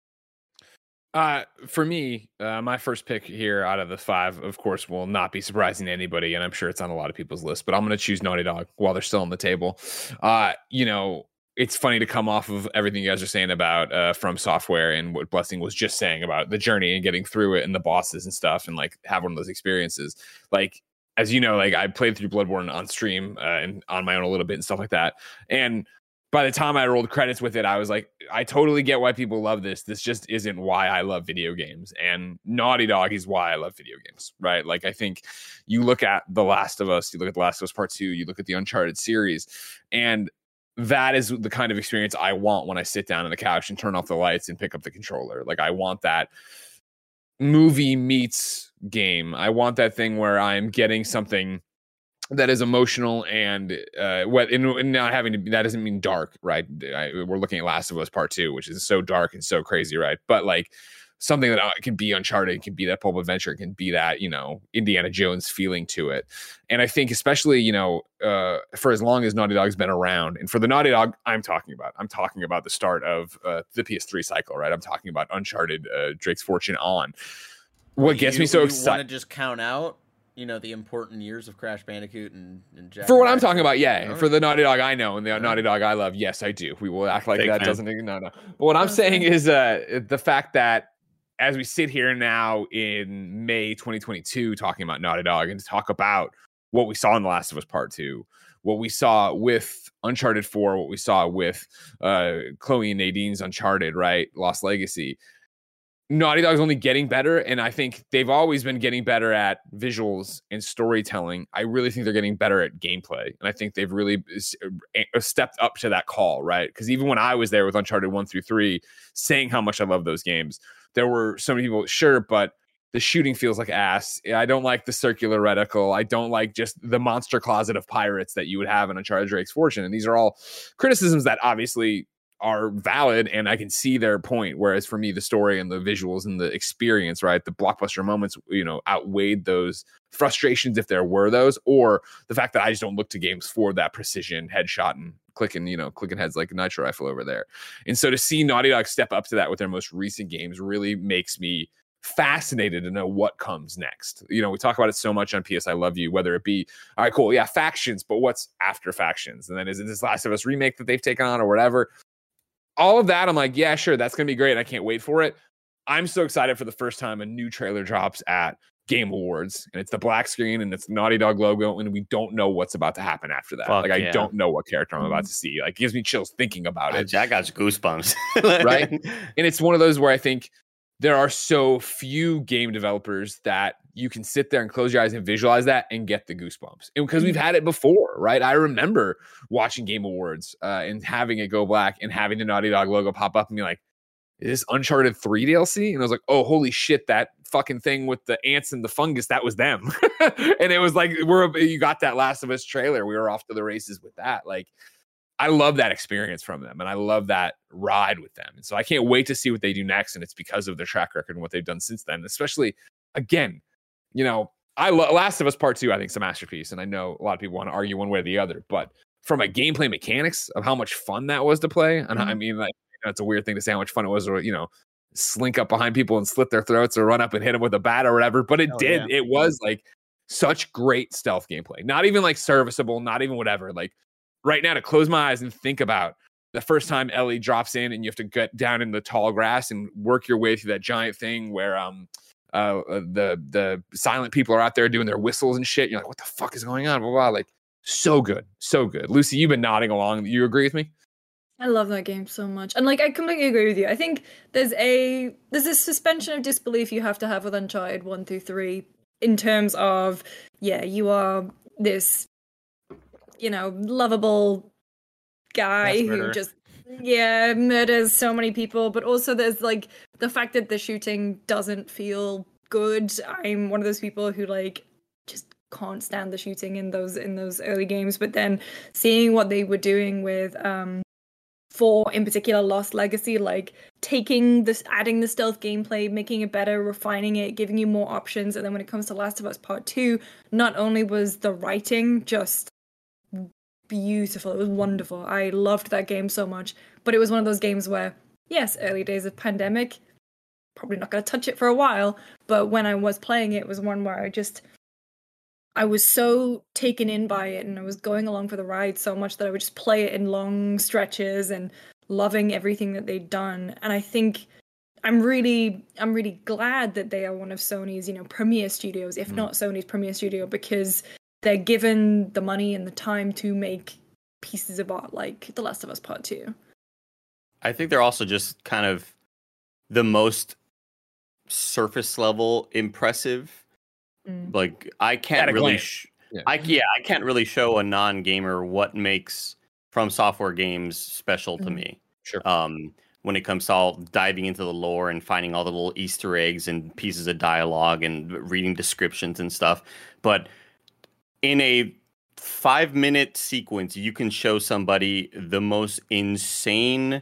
Uh, for me, uh, my first pick here out of the five, of course, will not be surprising to anybody, and I'm sure it's on a lot of people's list, but I'm going to choose Naughty Dog while they're still on the table. Uh, you know, it's funny to come off of everything you guys are saying about uh, From Software and what Blessing was just saying about the journey and getting through it and the bosses and stuff and like have one of those experiences. Like, as you know, like I played through Bloodborne on stream uh, and on my own a little bit and stuff like that. And by the time I rolled credits with it, I was like, I totally get why people love this. This just isn't why I love video games. And Naughty Dog is why I love video games, right? Like, I think you look at The Last of Us, you look at The Last of Us Part two, you look at the Uncharted series, and that is the kind of experience I want when I sit down on the couch and turn off the lights and pick up the controller. Like, I want that movie meets game. I want that thing where I'm getting something that is emotional and uh what and, and not having to be, that doesn't mean dark, right? I, we're looking at Last of Us Part two, which is so dark and so crazy, right? But like something that uh, can be Uncharted, can be that pulp adventure, can be that, you know, Indiana Jones feeling to it. And I think especially, you know, uh for as long as Naughty Dog's been around, and for the Naughty Dog I'm talking about, I'm talking about the start of uh, the P S three cycle, right? I'm talking about Uncharted, uh, Drake's Fortune on. What gets you, me so you excited? Want to just count out, you know, the important years of Crash Bandicoot and, and Jack For what and I'm Daxter? talking about, yeah. All For right. the Naughty Dog I know and the Yeah. Naughty Dog I love, yes, I do. We will act like Big that fan. doesn't. No, no. But what I'm Okay. saying is, uh, the fact that as we sit here now in May twenty twenty-two, talking about Naughty Dog and to talk about what we saw in The Last of Us Part Two, what we saw with Uncharted four, what we saw with uh, Chloe and Nadine's Uncharted, right, Lost Legacy. Naughty Dog's only getting better, and I think they've always been getting better at visuals and storytelling. I really think they're getting better at gameplay, and I think they've really s- uh, stepped up to that call, right? Because even when I was there with Uncharted one through three, saying how much I love those games, there were so many people, sure, but the shooting feels like ass. I don't like the circular reticle. I don't like just the monster closet of pirates that you would have in Uncharted Drake's Fortune. And these are all criticisms that obviously are valid and I can see their point. Whereas for me, the story and the visuals and the experience, right, the blockbuster moments, you know, outweighed those frustrations if there were those, or the fact that I just don't look to games for that precision headshot and clicking, you know, clicking heads like a nitro rifle over there. And so to see Naughty Dog step up to that with their most recent games really makes me fascinated to know what comes next. You know, we talk about it so much on P S I Love You, whether it be, all right, cool, yeah, factions, but what's after factions? And then is it this Last of Us remake that they've taken on or whatever? All of that, I'm like, yeah, sure, that's going to be great. I can't wait for it. I'm so excited for the first time a new trailer drops at Game Awards, and it's the black screen and it's Naughty Dog logo, and we don't know what's about to happen after that. Fuck like, yeah. I don't know what character I'm about to see. Like, it gives me chills thinking about it. I got goosebumps. Right? And it's one of those where I think there are so few game developers that you can sit there and close your eyes and visualize that and get the goosebumps. And because we've had it before, right? I remember watching Game Awards uh, and having it go black and having the Naughty Dog logo pop up and be like, is this Uncharted three D L C? And I was like, oh, holy shit, that fucking thing with the ants and the fungus, that was them. And it was like, we're you got that Last of Us trailer. We were off to the races with that. Like, I love that experience from them, and I love that ride with them. And so I can't wait to see what they do next. And it's because of their track record and what they've done since then. Especially, again, you know, I lo- Last of Us Part Two, I think, is a masterpiece, and I know a lot of people want to argue one way or the other. But from a gameplay mechanics of how much fun that was to play, and mm-hmm. I mean, like, you know, it's a weird thing to say how much fun it was, or you know, slink up behind people and slit their throats, or run up and hit them with a bat or whatever. But it oh, did. Yeah. It was like such great stealth gameplay. Not even like serviceable. Not even whatever. Like. Right now, to close my eyes and think about the first time Ellie drops in and you have to get down in the tall grass and work your way through that giant thing where um uh the the silent people are out there doing their whistles and shit. You're like, what the fuck is going on? Blah, blah, blah. Like, so good. So good. Lucy, you've been nodding along. You agree with me? I love that game so much. And like, I completely agree with you. I think there's a there's this suspension of disbelief you have to have with Uncharted one through three in terms of, yeah, you are this, you know, lovable guy who just, yeah, murders so many people. But also there's like the fact that the shooting doesn't feel good. I'm one of those people who like just can't stand the shooting in those in those early games. But then seeing what they were doing with um four in particular, Lost Legacy, like taking this, adding the stealth gameplay, making it better, refining it, giving you more options. And then when it comes to Last of Us Part Two, not only was the writing just beautiful, it was wonderful. I loved that game so much. But it was one of those games where, yes, early days of pandemic, probably not going to touch it for a while. But when I was playing it, it was one where I just, I was so taken in by it, and I was going along for the ride so much that I would just play it in long stretches and loving everything that they'd done. And I think I'm really, I'm really glad that they are one of Sony's, you know, premier studios, if mm. not Sony's premier studio, because they're given the money and the time to make pieces of art like The Last of Us Part Two. I think they're also just kind of the most surface level impressive. Mm. Like I can't really, sh- yeah. I yeah, I can't really show a non-gamer what makes From Software games special to mm. me. Sure. Um, when it comes to all diving into the lore and finding all the little Easter eggs and pieces of dialogue and reading descriptions and stuff, but in a five-minute sequence, you can show somebody the most insane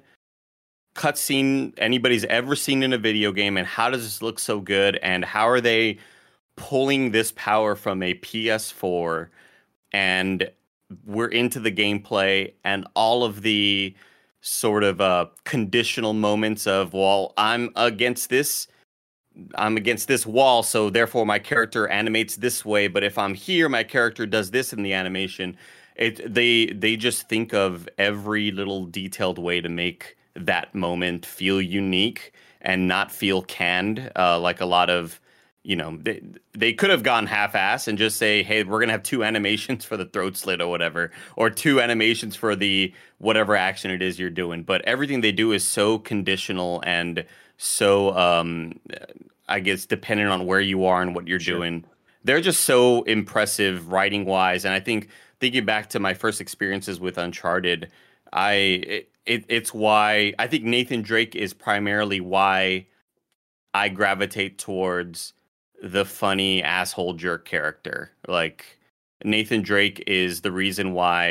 cutscene anybody's ever seen in a video game, and how does this look so good, and how are they pulling this power from a P S four, and we're into the gameplay, and all of the sort of uh, conditional moments of, well, I'm against this, I'm against this wall, so therefore my character animates this way. But if I'm here, my character does this in the animation. It they they just think of every little detailed way to make that moment feel unique and not feel canned, uh, like a lot of, you know, they they could have gone half-ass and just say, hey, we're gonna have two animations for the throat slit or whatever, or two animations for the whatever action it is you're doing. But everything they do is so conditional and so um I guess dependent on where you are and what you're sure. doing. They're just so impressive writing wise. And I think thinking back to my first experiences with Uncharted, I it, it it's why I think Nathan Drake is primarily why I gravitate towards the funny asshole jerk character. Like Nathan Drake is the reason why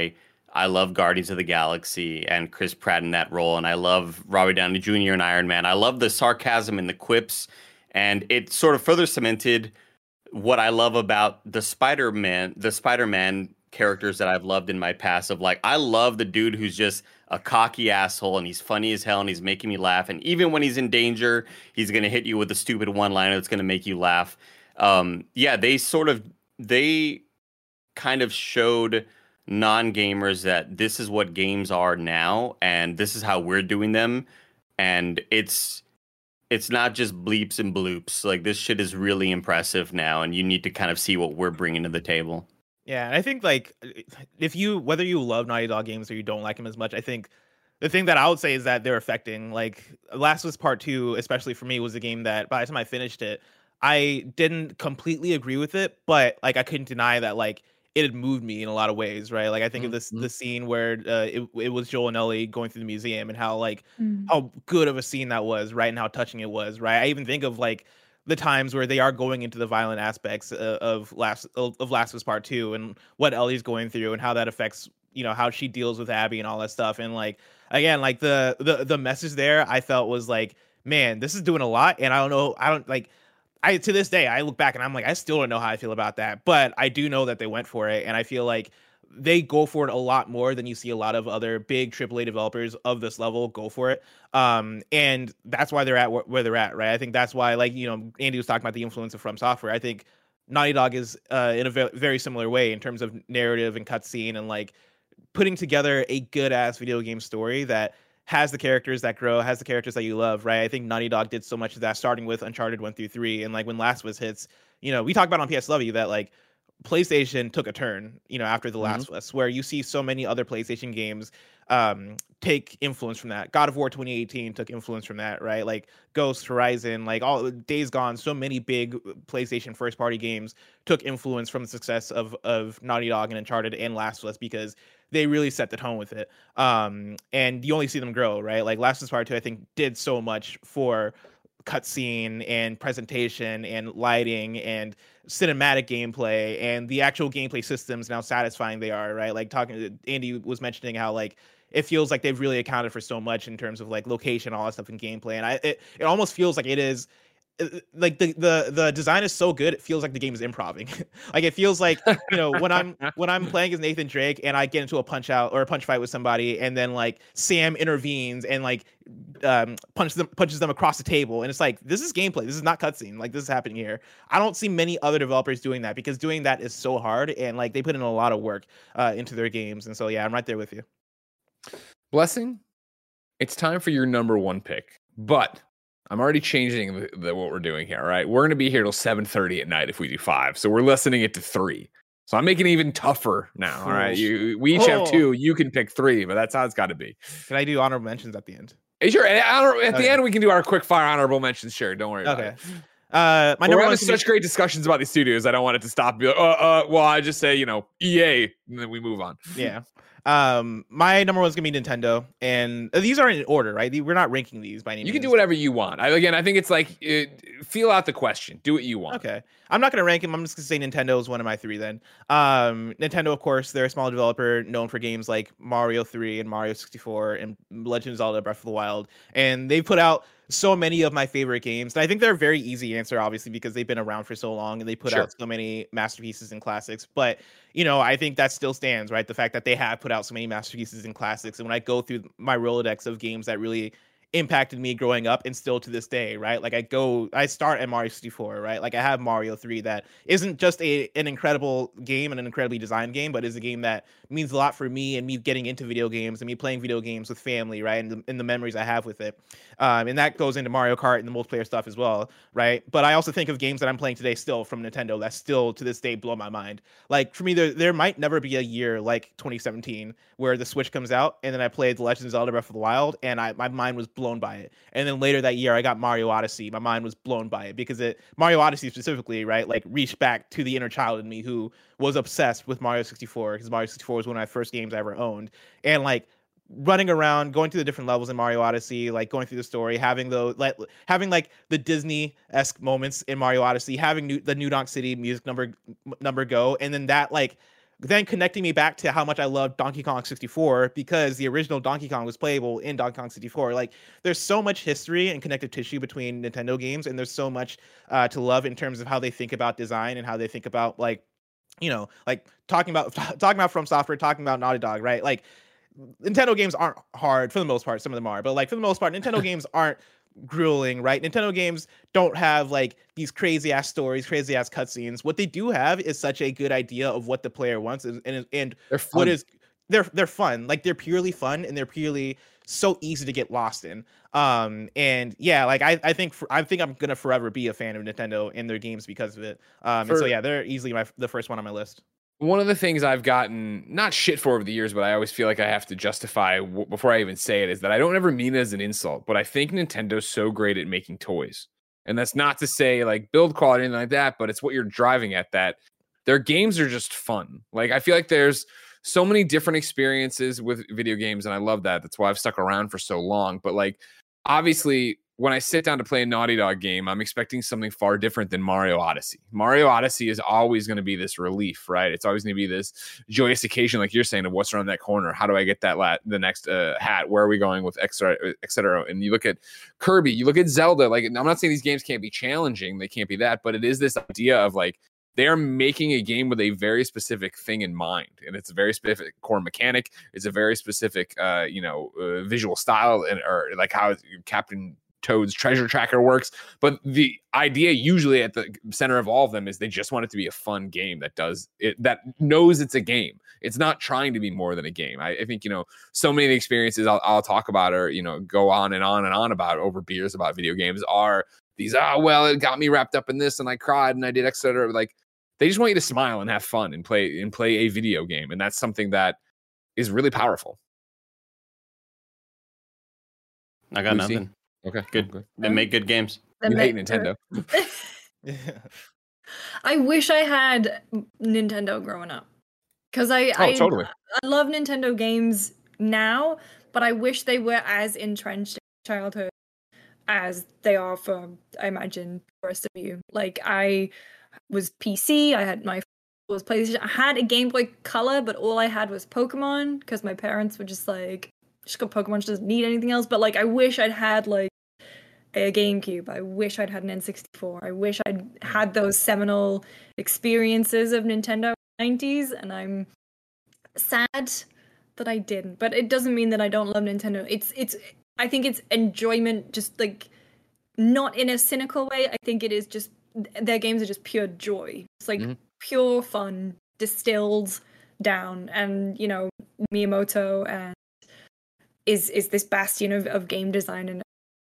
I love Guardians of the Galaxy and Chris Pratt in that role, and I love Robert Downey Junior and Iron Man. I love the sarcasm and the quips, and it sort of further cemented what I love about the Spider-Man, the Spider-Man characters that I've loved in my past. Of like, I love the dude who's just a cocky asshole, and he's funny as hell, and he's making me laugh. And even when he's in danger, he's gonna hit you with a stupid one-liner that's gonna make you laugh. Um, yeah, they sort of they kind of showed non-gamers that this is what games are now, and this is how we're doing them, and it's it's not just bleeps and bloops. Like, this shit is really impressive now, and you need to kind of see what we're bringing to the table. Yeah, and I think like if you whether you love Naughty Dog games or you don't like them as much, I think the thing that I would say is that they're affecting. Like, Last of Us Part Two, especially for me, was a game that by the time I finished it, I didn't completely agree with it, but like I couldn't deny that like it had moved me in a lot of ways, right? Like, I think of this Mhm. the scene where uh, it it was Joel and Ellie going through the museum, and how like Mm. how good of a scene that was, right? And how touching it was, right? I even think of like the times where they are going into the violent aspects uh, of last of Last of Us Part Two, and what Ellie's going through, and how that affects, you know, how she deals with Abby and all that stuff. And like, again, like the the the message there, I felt was like, man, this is doing a lot, and I don't know, I don't like. I to this day I look back and I'm like, I still don't know how I feel about that, but I do know that they went for it, and I feel like they go for it a lot more than you see a lot of other big triple A developers of this level go for it. Um, and that's why they're at wh- where they're at, right? I think that's why, like, you know, Andy was talking about the influence of From Software. I think Naughty Dog is uh, in a ve- very similar way in terms of narrative and cutscene, and like putting together a good ass video game story that has the characters that grow, has the characters that you love, right? I think Naughty Dog did so much of that, starting with Uncharted one through three, and like when Last of Us hits, you know, we talked about on P S Love You that like PlayStation took a turn, you know, after The Last of Us, where you see so many other PlayStation games um, take influence from that. God of War twenty eighteen took influence from that, right? Like Ghost, Horizon, like all Days Gone, so many big PlayStation first party games took influence from the success of of Naughty Dog and Uncharted and Last of Us, because they really set the tone with it. Um, and you only see them grow, right? Like Last of Us Part Two, I think, did so much for cutscene and presentation and lighting and cinematic gameplay, and the actual gameplay systems and how satisfying they are, right? Like talking, Andy was mentioning how like it feels like they've really accounted for so much in terms of like location, all that stuff in gameplay, and I it, it almost feels like it is like the the the design is so good, it feels like the game is improving. Like, it feels like, you know, when i'm when i'm playing as Nathan Drake and I get into a punch out or a punch fight with somebody, and then like Sam intervenes and like um punches them punches them across the table, and it's like, this is gameplay, this is not cutscene, like this is happening here. I don't see many other developers doing that, because doing that is so hard, and like they put in a lot of work uh into their games. And so yeah, I'm right there with you. Blessing, it's time for your number one pick, but I'm already changing the, the, what we're doing here. All right, we're going to be here till seven thirty at night if we do five, so we're lessening it to three. So I'm making it even tougher now. All right, you, we each have two. You can pick three, but that's how it's got to be. Can I do honorable mentions at the end? Hey, sure. At, at the Okay. end, we can do our quick fire honorable mentions. Sure, don't worry about Okay. it. Uh, my We're number having one such great discussions about these studios. I don't want it to stop. And be like, uh, uh, well, I just say, you know, E A, and then we move on. yeah. Um, my number one's gonna be Nintendo, and these aren't in order, right? We're not ranking these by any You means. can do whatever you want. I, again, I think it's like it, feel out the question. Do what you want. Okay. I'm not gonna rank them. I'm just gonna say Nintendo is one of my three then. Um, Nintendo, of course, they're a small developer known for games like Mario three and Mario sixty-four and Legend of Zelda Breath of the Wild. And they've put out so many of my favorite games. And I think they're a very easy answer, obviously, because they've been around for so long and they put Sure. out so many masterpieces and classics. But, you know, I think that still stands, right? The fact that they have put out so many masterpieces and classics. And when I go through my Rolodex of games that really impacted me growing up and still to this day, right? Like I go, I start at Mario sixty-four, right? Like I have Mario three that isn't just a an incredible game and an incredibly designed game, but is a game that means a lot for me and me getting into video games and me playing video games with family, right? And the, and the memories I have with it. Um, and that goes into Mario Kart and the multiplayer stuff as well, right? But I also think of games that I'm playing today still from Nintendo that still to this day blow my mind. Like for me, there, there might never be a year like twenty seventeen where the Switch comes out and then I played The Legend of Zelda Breath of the Wild and I my mind was blown by it. And then later that year I got Mario Odyssey. My mind was blown by it because it Mario Odyssey specifically, right, like reached back to the inner child in me who was obsessed with Mario sixty-four, because Mario sixty-four was one of my first games I ever owned. And like running around, going through the different levels in Mario Odyssey, like going through the story, having the like having like the Disney-esque moments in Mario Odyssey, having new, the New Donk City music number number go, and then that like then connecting me back to how much I loved Donkey Kong sixty-four because the original Donkey Kong was playable in Donkey Kong sixty-four. Like, there's so much history and connective tissue between Nintendo games, and there's so much uh, to love in terms of how they think about design and how they think about, like, you know, like talking about talking about From Software, talking about Naughty Dog, right? Like, Nintendo games aren't hard for the most part. Some of them are, but like for the most part, Nintendo games aren't grueling, right? Nintendo games don't have like these crazy ass stories, crazy ass cutscenes. What they do have is such a good idea of what the player wants, and and, and They're what fun. is they're they're fun. Like, they're purely fun, and they're purely so easy to get lost in. Um, and yeah, like I I think for, I think I'm gonna forever be a fan of Nintendo and their games because of it. Um, and so For- yeah, they're easily my the first one on my list. One of the things I've gotten not shit for over the years, but I always feel like I have to justify w- before I even say it, is that I don't ever mean it as an insult, but I think Nintendo's so great at making toys. And that's not to say like build quality or anything like that, but it's what you're driving at, that their games are just fun. Like, I feel like there's so many different experiences with video games, and I love that. That's why I've stuck around for so long. But like, obviously, when I sit down to play a Naughty Dog game, I'm expecting something far different than Mario Odyssey. Mario Odyssey is always going to be this relief, right? It's always going to be this joyous occasion, like you're saying, of what's around that corner. How do I get that lat- the next uh, hat? Where are we going with et cetera, et cetera? And you look at Kirby, you look at Zelda. Like, I'm not saying these games can't be challenging. They can't be that. But it is this idea of like, they're making a game with a very specific thing in mind, and it's a very specific core mechanic. It's a very specific, uh, you know, uh, visual style, and or like how Captain Toad's treasure tracker works. But the idea usually at the center of all of them is they just want it to be a fun game that does it, that knows it's a game. It's not trying to be more than a game. I, I think, you know, so many of the experiences I'll, I'll talk about, or, you know, go on and on and on about over beers about video games are these, oh, well, it got me wrapped up in this and I cried and I did, et cetera. Like, they just want you to smile and have fun and play and play a video game. And that's something that is really powerful. I got Lucy? nothing. Okay. Good. Okay. They make good games. You hate Nintendo. I wish I had Nintendo growing up, because I, Oh, I totally. I love Nintendo games now, but I wish they were as entrenched in childhood as they are for, I imagine, the rest of you. Like, I was P C, I had my was PlayStation, I had a Game Boy Color, but all I had was Pokemon because my parents were just like, just got Pokemon, she doesn't need anything else. But like, I wish I'd had like a GameCube. I wish I'd had an N sixty-four. I wish I'd had those seminal experiences of Nintendo nineties, and I'm sad that I didn't. But it doesn't mean that I don't love Nintendo. It's it's I think it's enjoyment, just like not in a cynical way. I think it is just their games are just pure joy. It's like Mhm. pure fun distilled down, and you know, Miyamoto and is is this bastion of, of game design, and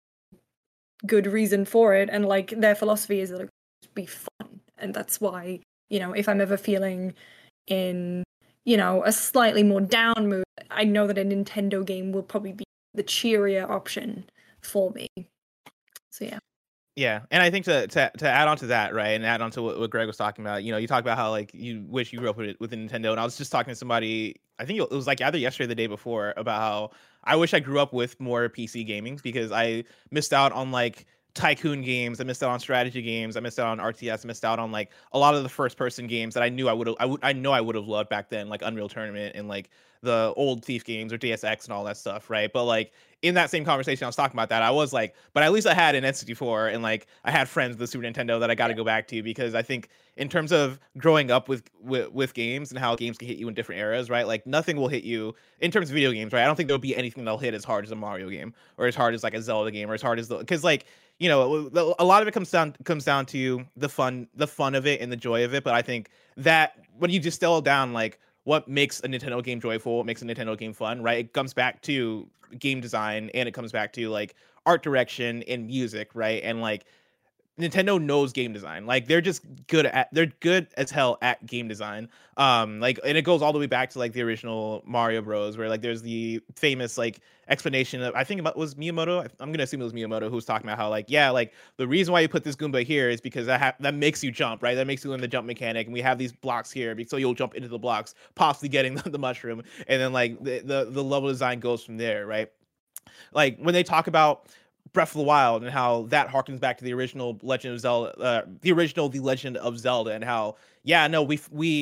good reason for it. And like, their philosophy is that it be fun, and that's why, you know, if I'm ever feeling in, you know, a slightly more down mood, I know that a Nintendo game will probably be the cheerier option for me. So yeah. Yeah, and I think to, to to add on to that, right, and add on to what, what Greg was talking about, you know, you talk about how like you wish you grew up with with a Nintendo, and I was just talking to somebody, I think it was like either yesterday or the day before, about how I wish I grew up with more P C gaming, because I missed out on like tycoon games, I missed out on strategy games, I missed out on R T S, I missed out on like a lot of the first person games that I knew I would I would I know I would have loved back then, like Unreal Tournament and like the old Thief games or D S X and all that stuff, right? But like in that same conversation I was talking about that, I was like, but at least I had an N sixty-four, and like I had friends with the Super Nintendo that I got to go back to, because I think in terms of growing up with, with with games and how games can hit you in different eras, right? Like nothing will hit you in terms of video games, right? I don't think there'll be anything that'll hit as hard as a Mario game, or as hard as like a Zelda game, or as hard as the, because like, you know, a lot of it comes down comes down to the fun the fun of it and the joy of it. But I think that when you distill it down, like what makes a Nintendo game joyful, what makes a Nintendo game fun, right? It comes back to game design, and it comes back to like art direction and music, right? And like Nintendo knows game design. Like they're just good at they're good as hell at game design. Um like, and it goes all the way back to like the original Mario Bros, where like there's the famous like explanation of, I think it was Miyamoto. I'm going to assume it was Miyamoto who was talking about how like, yeah, like the reason why you put this Goomba here is because that ha- that makes you jump, right? That makes you learn the jump mechanic, and we have these blocks here so you'll jump into the blocks, possibly getting the, the mushroom, and then like the, the the level design goes from there, right? Like when they talk about Breath of the Wild and how that harkens back to the original Legend of Zelda, uh, the original The Legend of Zelda, and how, yeah, no, we we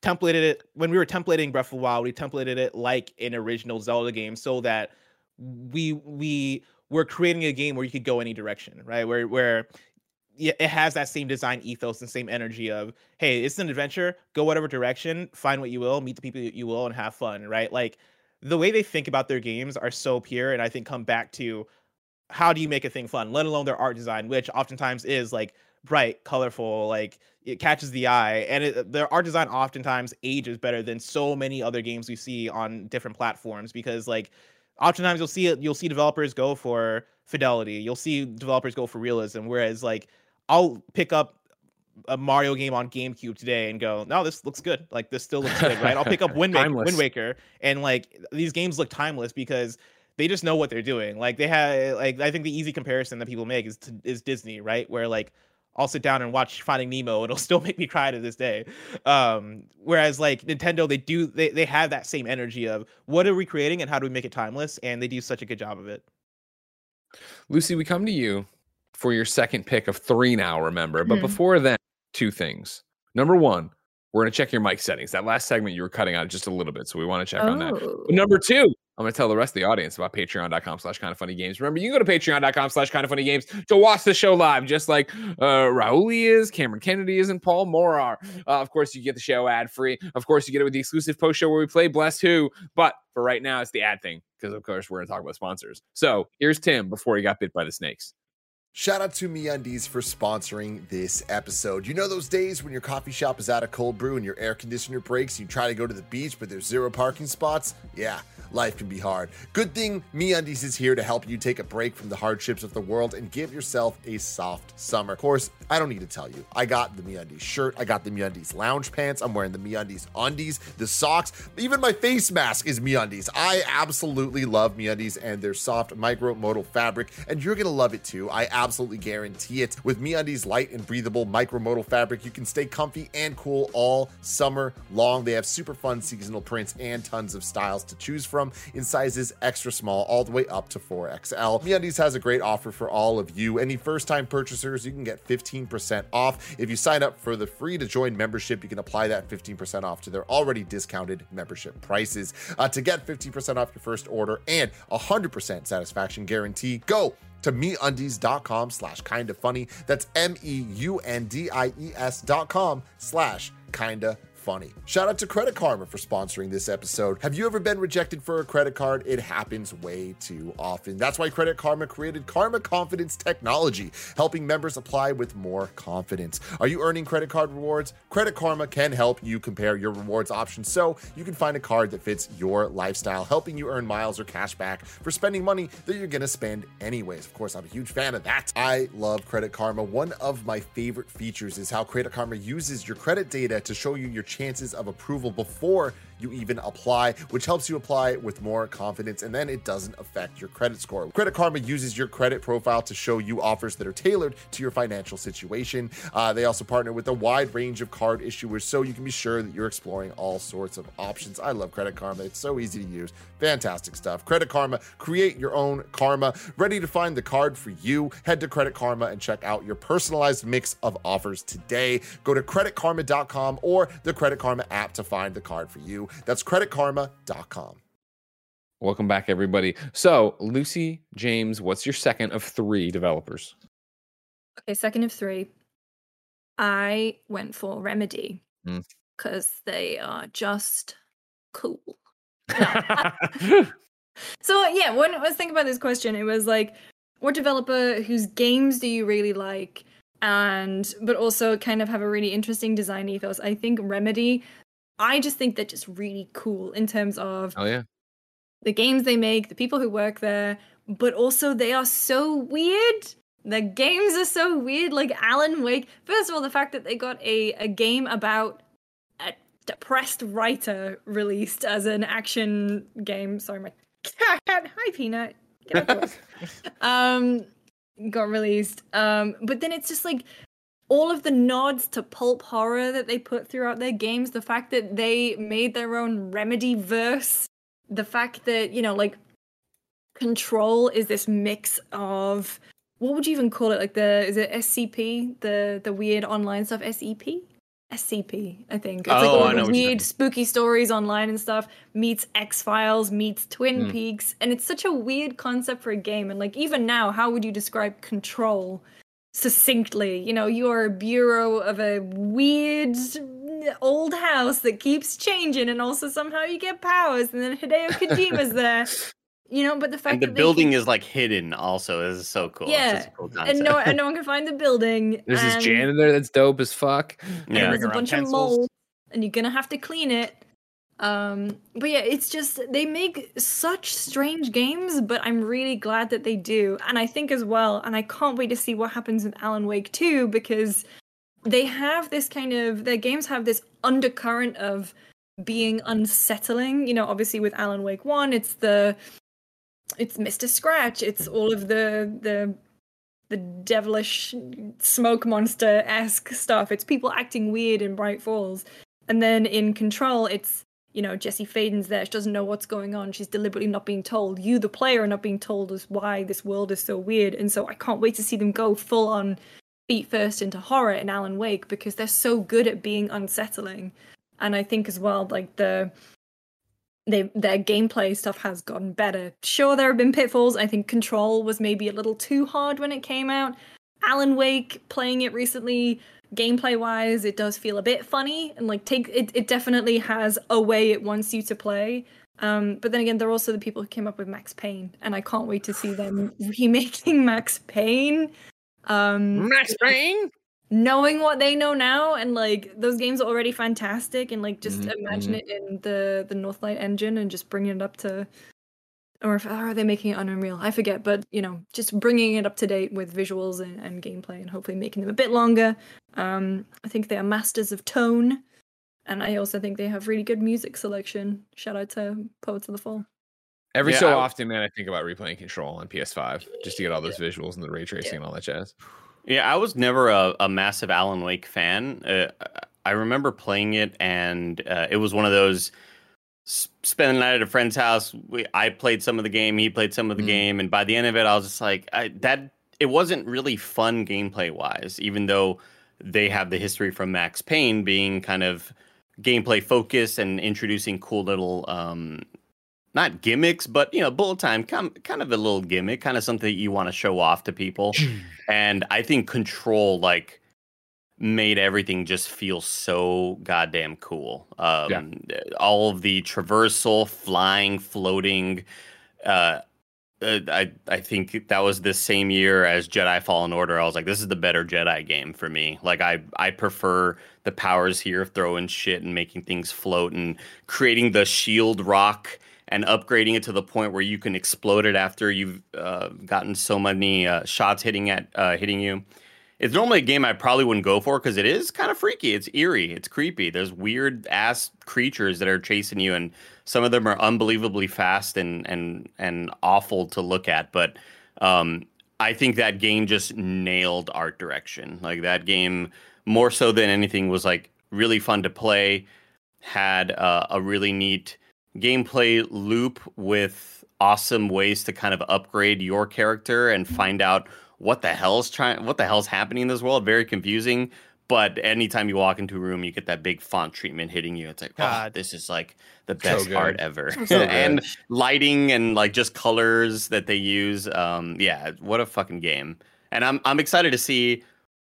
templated it when we were templating Breath of the Wild. We templated it like an original Zelda game, so that we we were creating a game where you could go any direction, right? Where where it has that same design ethos and same energy of, hey, it's an adventure, go whatever direction, find what you will, meet the people you will, and have fun, right? Like the way they think about their games are so pure, and I think come back to how do you make a thing fun, let alone their art design, which oftentimes is like bright, colorful, like it catches the eye, and it, their art design oftentimes ages better than so many other games we see on different platforms, because like oftentimes you'll see it, you'll see developers go for fidelity, you'll see developers go for realism, whereas like I'll pick up a Mario game on GameCube today and go, no, this looks good. Like this still looks good, right? I'll pick up Wind Waker, Wind Waker, and like these games look timeless because they just know what they're doing. Like they have, like I think the easy comparison that people make is to, is Disney, right? Where like I'll sit down and watch Finding Nemo, it'll still make me cry to this day. Um, whereas like Nintendo, they do they they have that same energy of what are we creating and how do we make it timeless, and they do such a good job of it. Lucy, we come to you for your second pick of three now, remember. But Mhm. before then, two things. Number one, we're going to check your mic settings. That last segment you were cutting out just a little bit, so we want to check on that. Oh. But number two, I'm going to tell the rest of the audience about patreon.com slash kind of funny games. Remember, you can go to patreon.com slash kind of funny games to watch the show live, just like uh, Raul is, Cameron Kennedy is, and Paul Moore are. Uh, of course, you get the show ad free. Of course, you get it with the exclusive post show where we play Bless Who. But for right now, it's the ad thing, because of course, we're going to talk about sponsors. So here's Tim before he got bit by the snakes. Shout out to MeUndies for sponsoring this episode. You know those days when your coffee shop is out of cold brew and your air conditioner breaks and you try to go to the beach but there's zero parking spots? Yeah, life can be hard. Good thing MeUndies is here to help you take a break from the hardships of the world and give yourself a soft summer. Of course, I don't need to tell you. I got the MeUndies shirt, I got the MeUndies lounge pants, I'm wearing the MeUndies undies, the socks, even my face mask is MeUndies. I absolutely love MeUndies and their soft micromodal fabric, and you're gonna love it too. I absolutely guarantee it. With MeUndies light and breathable micromodal fabric, you can stay comfy and cool all summer long. They have super fun seasonal prints and tons of styles to choose from in sizes extra small all the way up to four X L. MeUndies has a great offer for all of you. Any first-time purchasers, you can get fifteen percent off. If you sign up for the free to join membership, you can apply that fifteen percent off to their already discounted membership prices. Uh, to get fifteen percent off your first order and one hundred percent satisfaction guarantee, go to MeUndies.com slash kinda funny. That's M-E-U-N-D-I-E-S dot com slash kinda funny. Shout out to Credit Karma for sponsoring this episode. Have you ever been rejected for a credit card? It happens way too often. That's why Credit Karma created Karma Confidence technology, helping members apply with more confidence. Are you earning credit card rewards? Credit Karma can help you compare your rewards options so you can find a card that fits your lifestyle, helping you earn miles or cash back for spending money that you're going to spend anyways. Of course, I'm a huge fan of that. I love Credit Karma. One of my favorite features is how Credit Karma uses your credit data to show you your chances of approval before you even apply, which helps you apply with more confidence, and then it doesn't affect your credit score. Credit Karma uses your credit profile to show you offers that are tailored to your financial situation. Uh, they also partner with a wide range of card issuers, so you can be sure that you're exploring all sorts of options. I love Credit Karma. It's so easy to use. Fantastic stuff. Credit Karma, create your own karma. Ready to find the card for you? Head to Credit Karma and check out your personalized mix of offers today. Go to credit karma dot com or the Credit Karma app to find the card for you. That's credit karma dot com. Welcome back, everybody. So, Lucy, James, what's your second of three developers? Okay, second of three. I went for Remedy Mm. because they are just cool. So yeah, when I was thinking about this question, it was like, what developer whose games do you really like, and but also kind of have a really interesting design ethos? I think Remedy, I just think they're just really cool in terms of Oh, yeah. the games they make, the people who work there, but also they are so weird. The games are so weird, like Alan Wake. First of all, the fact that they got a, a game about a depressed writer released as an action game. Sorry, my cat. Hi, Peanut. Get out the way. um, got released. Um, but then it's just like all of the nods to pulp horror that they put throughout their games. The fact that they made their own Remedy verse. The fact that, you know, like Control is this mix of, what would you even call it? Like the, is it S C P? The the weird online stuff, S E P? S C P, I think. It's Oh, like all I know the what you weird, mean. spooky stories online and stuff, meets X-Files, meets Twin Hmm. Peaks, and it's such a weird concept for a game. And like even now, how would you describe Control succinctly? You know, you're a bureau of a weird old house that keeps changing, and also somehow you get powers, and then Hideo Kojima's there. You know, but the fact And the that they building keep- is like hidden. Also, is so cool. It's yeah, just a cool concept. and no, and no one can find the building. There's this and- janitor that's dope as fuck. and Yeah. there's a Bring around bunch pencils. of mold, and you're gonna have to clean it. Um, but yeah, it's just they make such strange games, but I'm really glad that they do, and I think as well, and I can't wait to see what happens with Alan Wake two, because they have this kind of their games have this undercurrent of being unsettling. You know, obviously with Alan Wake one, it's the it's Mister Scratch, it's all of the the the devilish smoke monster-esque stuff. It's people acting weird in Bright Falls. And then in Control, it's, you know, Jesse Faden's there. She doesn't know what's going on. She's deliberately not being told. You, the player, are not being told as why this world is so weird. And so I can't wait to see them go full on feet first into horror in Alan Wake, because they're so good at being unsettling. And I think as well, like the they their gameplay stuff has gotten better. Sure, there have been pitfalls. I think Control was maybe a little too hard when it came out. Alan Wake, playing it recently, gameplay wise, it does feel a bit funny, and like take it, it definitely has a way it wants you to play. Um, but then again, they're also the people who came up with Max Payne, and I can't wait to see them remaking Max Payne. Um, Max Payne. knowing what they know now, and like those games are already fantastic, and like just Mhm, imagine it in the the Northlight engine and just bringing it up to, or if, or are they making it on Unreal? I forget, but you know, just bringing it up to date with visuals and, and gameplay, and hopefully making them a bit longer. Um, I think they are masters of tone, and I also think they have really good music selection. Shout out to Poets of the Fall. Every Yeah, so I- often, man, I think about replaying Control on P S five just to get all those visuals and the ray tracing and all that jazz. Yeah, I was never a, a massive Alan Wake fan. Uh, I remember playing it, and uh, it was one of those s- spend the night at a friend's house. We, I played some of the game, he played some of the Mm. game, and by the end of it, I was just like, I, that. It wasn't really fun gameplay wise, even though they have the history from Max Payne being kind of gameplay focused and introducing cool little. Um, Not gimmicks, but you know, bullet time, kind kind of a little gimmick, kind of something you want to show off to people. And I think Control like made everything just feel so goddamn cool. Um, all of the traversal, flying, floating. Uh, uh, I I think that was the same year as Jedi Fallen Order. I was like, this is the better Jedi game for me. Like I I prefer the powers here of throwing shit and making things float and creating the shield rock and upgrading it to the point where you can explode it after you've uh, gotten so many uh, shots hitting at uh, hitting you. It's normally a game I probably wouldn't go for because it is kind of freaky. It's eerie. It's creepy. There's weird ass creatures that are chasing you, and some of them are unbelievably fast and and and awful to look at. But um, I think that game just nailed art direction. Like that game, more so than anything, was like really fun to play. Had uh, a really neat gameplay loop with awesome ways to kind of upgrade your character and find out what the hell's trying what the hell's happening in this world. Very confusing, but anytime you walk into a room you get that big font treatment hitting you. It's like, oh, God. this is like the best good. art ever. So And good. lighting and like just colors that they use. Um yeah, what a fucking game. And I'm I'm excited to see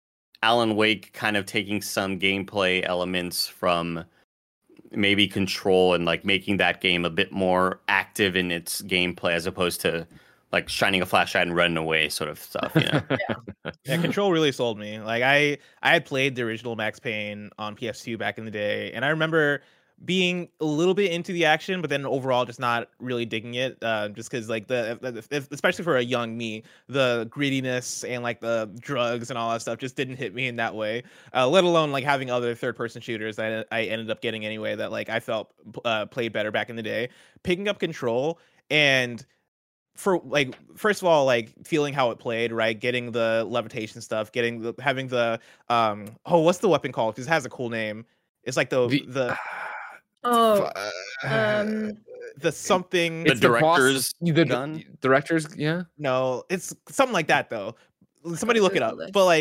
Alan Wake kind of taking some gameplay elements from maybe Control and like making that game a bit more active in its gameplay as opposed to like shining a flashlight and running away sort of stuff, you know. Yeah, Control really sold me. Like I I had played the original Max Payne on P S two back in the day, and I remember being a little bit into the action, but then overall just not really digging it. Uh, just because like the, the especially for a young me, the grittiness and like the drugs and all that stuff just didn't hit me in that way. Uh, let alone like having other third person shooters that I ended up getting anyway that like I felt uh, played better back in the day. Picking up Control and for like first of all like feeling how it played, right, getting the levitation stuff, getting the having the um oh what's the weapon called, because it has a cool name. It's like the The- the Oh, Fu- um, the something The It's the boss- director's the gun? director's, yeah. no, it's something like that though. Somebody look it up. Google this. But like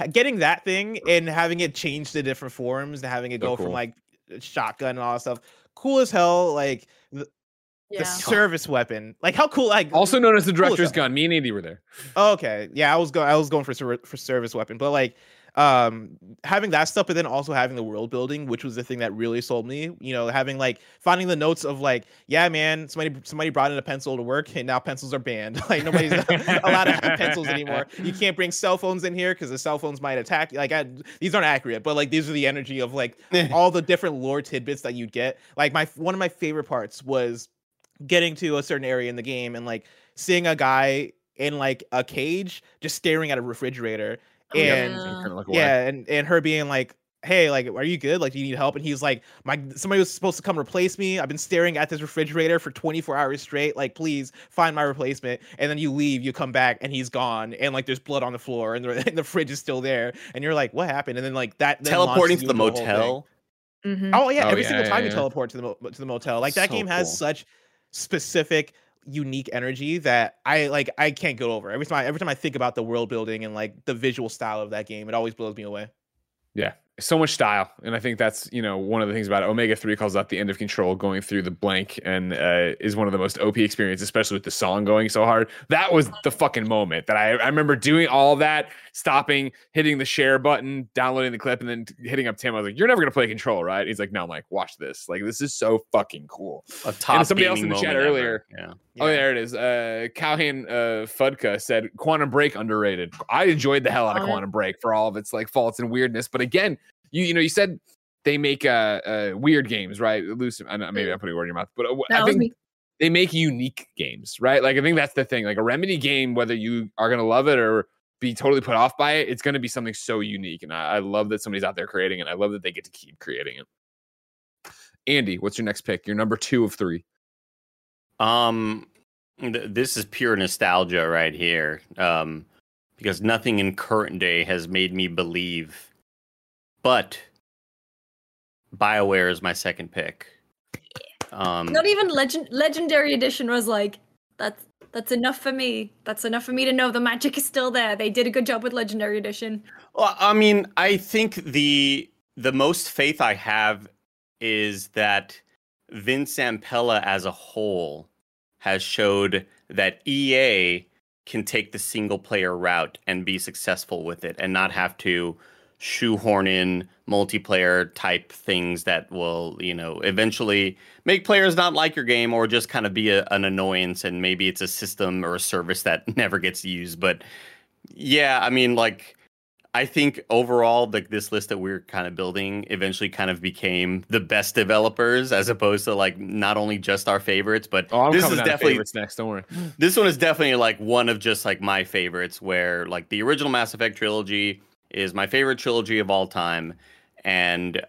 ha- getting that thing and having it change to different forms and having it So go cool. from like shotgun and all that stuff, cool as hell. Like the, Yeah. the service weapon, like how cool. Like Also known as the cool as director's hell. gun. Me and Andy were there. Oh, okay, yeah, I was going. I was going for ser- for service weapon, but like, um, having that stuff, but then also having the world building, which was the thing that really sold me. You know, having like finding the notes of like, yeah, man, somebody somebody brought in a pencil to work, and now pencils are banned. Like nobody's allowed to have pencils anymore. You can't bring cell phones in here because the cell phones might attack. Like, I, these aren't accurate, but like these are the energy of like all the different lore tidbits that you'd get. Like my one of my favorite parts was getting to a certain area in the game and like seeing a guy in like a cage just staring at a refrigerator and Yeah. Kinda look away. yeah and and her being like, hey, like, are you good, like, do you need help? And he's like, my somebody was supposed to come replace me. I've been staring at this refrigerator for twenty-four hours straight, like, please find my replacement. And then you leave, you come back and he's gone, and like there's blood on the floor, and the, and the fridge is still there, and you're like, what happened? And then like that then Teleporting launches to you the into whole thing. motel. Mhm. Oh yeah, Oh, every yeah, single yeah, time you yeah. teleport to the mo- to the motel, like that So game has cool. such specific, unique energy that I like. I can't get over. Every time, I, every time I think about the world building and like the visual style of that game, it always blows me away. Yeah, so much style, and I think that's, you know, one of the things about it. Omega three calls out the end of Control going through the blank, and uh, is one of the most O P experiences, especially with the song going so hard. That was the fucking moment that I, I remember doing all that, stopping, hitting the share button, downloading the clip, and then hitting up Tim. I was like, "You're never gonna play Control, right?" He's like, "No." I'm like, "Watch this! Like, this is so fucking cool." A top somebody else gaming in the chat moment ever. earlier- Yeah. Oh, there it is. Uh, Calhoun uh, Fudka said Quantum Break underrated. I enjoyed the hell out of Oh, yeah. Quantum Break for all of its like faults and weirdness. But again, you you know, you said they make uh, uh weird games, right? Elusive. I know, maybe I'm putting a word in your mouth, but uh, That I was think me. they make unique games, right? Like I think that's the thing. Like a Remedy game, whether you are gonna love it or be totally put off by it, it's gonna be something so unique. And I, I love that somebody's out there creating it. I love that they get to keep creating it. Andy, what's your next pick? Your number two of three. Um, th- this is pure nostalgia right here. Um, because nothing in current day has made me believe. But BioWare is my second pick. Um, Not even legend legendary edition was like, that's that's enough for me. That's enough for me to know the magic is still there. They did a good job with legendary edition. Well, I mean, I think the the most faith I have is that Vince Zampella as a whole has showed that E A can take the single player route and be successful with it and not have to shoehorn in multiplayer type things that will, you know, eventually make players not like your game or just kind of be a, an annoyance, and maybe it's a system or a service that never gets used. But yeah, I mean, like, I think overall, like, this list that we're kind of building eventually kind of became the best developers, as opposed to like not only just our favorites, but Oh, I'm this coming is down to definitely favorites next. Don't worry. this one is definitely like one of just like my favorites, where like the original Mass Effect trilogy is my favorite trilogy of all time. And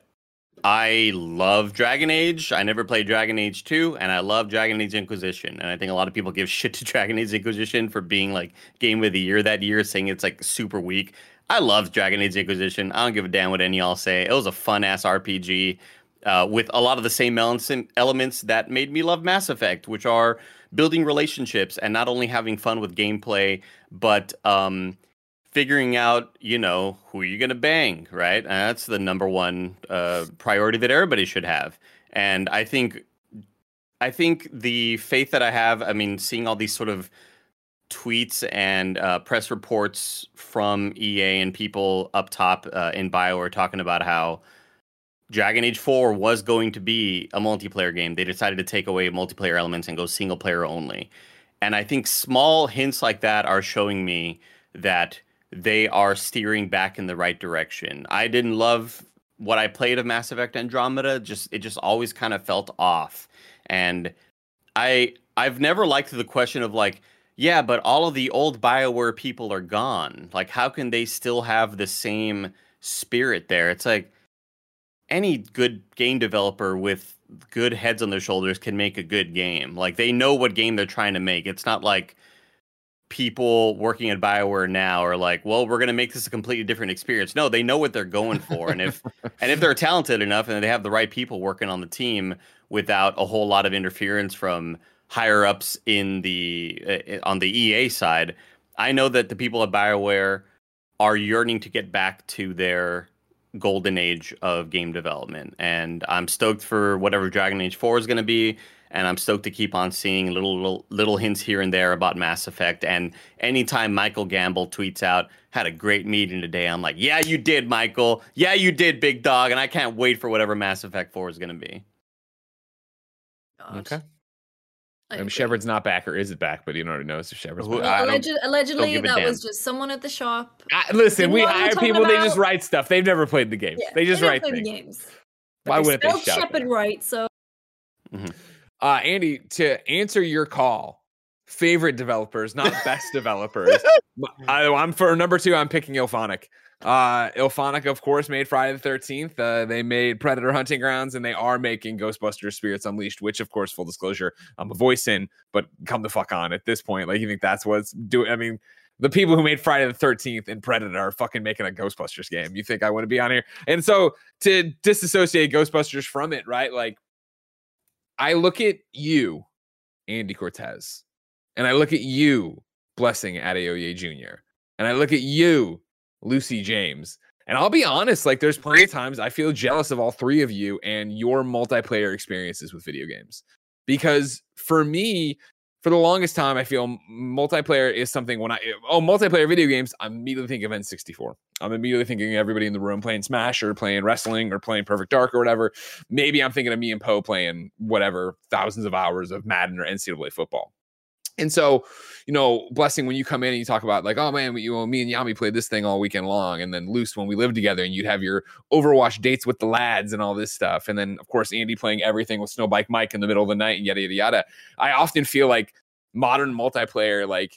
I love Dragon Age. I never played Dragon Age two, and I love Dragon Age Inquisition. And I think a lot of people give shit to Dragon Age Inquisition for being like game of the year that year, saying it's like super weak. I love Dragon Age Inquisition. I don't give a damn what any of y'all say. It was a fun ass R P G uh, with a lot of the same elements that made me love Mass Effect, which are building relationships and not only having fun with gameplay, but um, figuring out, you know, who you're going to bang, right? And that's the number one uh, priority that everybody should have. And I think, I think the faith that I have, I mean, seeing all these sort of tweets and uh, press reports from E A and people up top uh, in BioWare talking about how Dragon Age four was going to be a multiplayer game. They decided to take away multiplayer elements and go single player only. And I think small hints like that are showing me that they are steering back in the right direction. I didn't love what I played of Mass Effect Andromeda. Just it just always kind of felt off. And I I've never liked the question of like, yeah, but all of the old BioWare people are gone. Like, how can they still have the same spirit there? It's like any good game developer with good heads on their shoulders can make a good game. Like, they know what game they're trying to make. It's not like people working at BioWare now are like, well, we're going to make this a completely different experience. No, they know what they're going for. And if and if they're talented enough and they have the right people working on the team without a whole lot of interference from higher ups in the uh, on the E A side, I know that the people at BioWare are yearning to get back to their golden age of game development. And I'm stoked for whatever Dragon Age four is going to be. And I'm stoked to keep on seeing little, little little hints here and there about Mass Effect. And anytime Michael Gamble tweets out, had a great meeting today, I'm like, yeah, you did, Michael. Yeah, you did, big dog. And I can't wait for whatever Mass Effect four is going to be. Gosh. Okay. I I mean, agree. Shepard's not back, or is it back? But you already knows if Shepard's Who- back. I don't- Alleged, allegedly, give a that damn. was just someone at the shop. I, listen, Didn't we know what you were hire talking people. They just about. write stuff. They've never played the game. Yeah, they just don't write play the things. games. Why But they wouldn't they spelled shout Shepard that? right? So Uh, Andy, to answer your call, favorite developers, not best developers. I, I'm for number two. I'm picking Ilphonic. Uh, Ilphonic, of course, made Friday the thirteenth. Uh, they made Predator Hunting Grounds, and they are making Ghostbusters Spirits Unleashed, which, of course, full disclosure, I'm a voice in, but come the fuck on at this point. Like, you think that's what's doing? I mean, the people who made Friday the thirteenth and Predator are fucking making a Ghostbusters game. You think I want to be on here? And so to disassociate Ghostbusters from it, right? Like, I look at you, Andy Cortez, and I look at you, Blessing Adeoye Junior, and I look at you, Lucy James. And I'll be honest, like, there's plenty of times I feel jealous of all three of you and your multiplayer experiences with video games. Because for me, for the longest time, I feel multiplayer is something when I, oh, multiplayer video games, I immediately think of N sixty-four. I'm immediately thinking everybody in the room playing Smash or playing wrestling or playing Perfect Dark or whatever. Maybe I'm thinking of me and Poe playing whatever, thousands of hours of Madden or N C double A football. And so, you know, Blessing, when you come in and you talk about like, oh man, you know, me and Yami played this thing all weekend long. And then Luce, when we lived together and you'd have your Overwatch dates with the lads and all this stuff. And then, of course, Andy playing everything with Snowbike Mike in the middle of the night and yada, yada, yada. I often feel like modern multiplayer, like,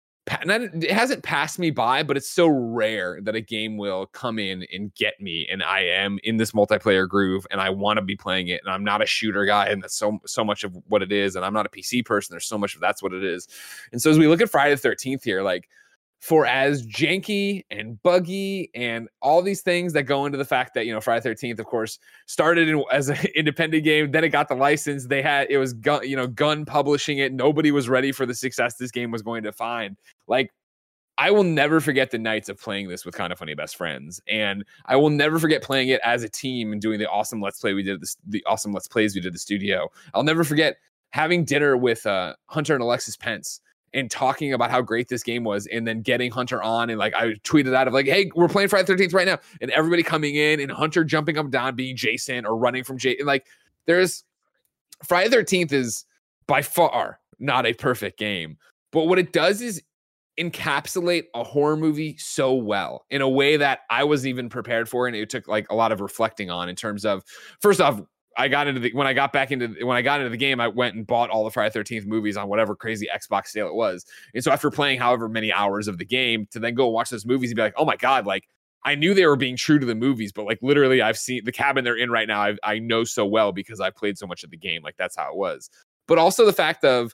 it hasn't passed me by, but it's so rare that a game will come in and get me, and I am in this multiplayer groove, and I want to be playing it, and I'm not a shooter guy, and that's so so much of what it is, and I'm not a P C person. There's so much of that's what it is. And so as we look at Friday the thirteenth here, like, for as janky and buggy and all these things that go into the fact that, you know, Friday the thirteenth, of course, started in, as an independent game, then it got the license. They had, it was gun, you know, Gun publishing it. Nobody was ready for the success this game was going to find. Like, I will never forget the nights of playing this with Kinda Funny Best Friends, and I will never forget playing it as a team and doing the awesome Let's Play we did, the, the awesome Let's Plays we did at the studio. I'll never forget having dinner with uh, Hunter and Alexis Pence and talking about how great this game was, and then getting Hunter on, and like I tweeted out of like, hey, we're playing Friday the thirteenth right now, and everybody coming in, and Hunter jumping up and down being Jason or running from Jason. Like, there's Friday the thirteenth is by far not a perfect game, but what it does is encapsulate a horror movie so well in a way that I wasn't even prepared for, and it took like a lot of reflecting on in terms of, first off, I got into the, when I got back into, when I got into the game, I went and bought all the Friday the thirteenth movies on whatever crazy Xbox sale it was. And so after playing however many hours of the game, to then go watch those movies and be like, oh my God, like, I knew they were being true to the movies, but like literally I've seen the cabin they're in right now. I I know so well because I played so much of the game. Like, that's how it was. But also the fact of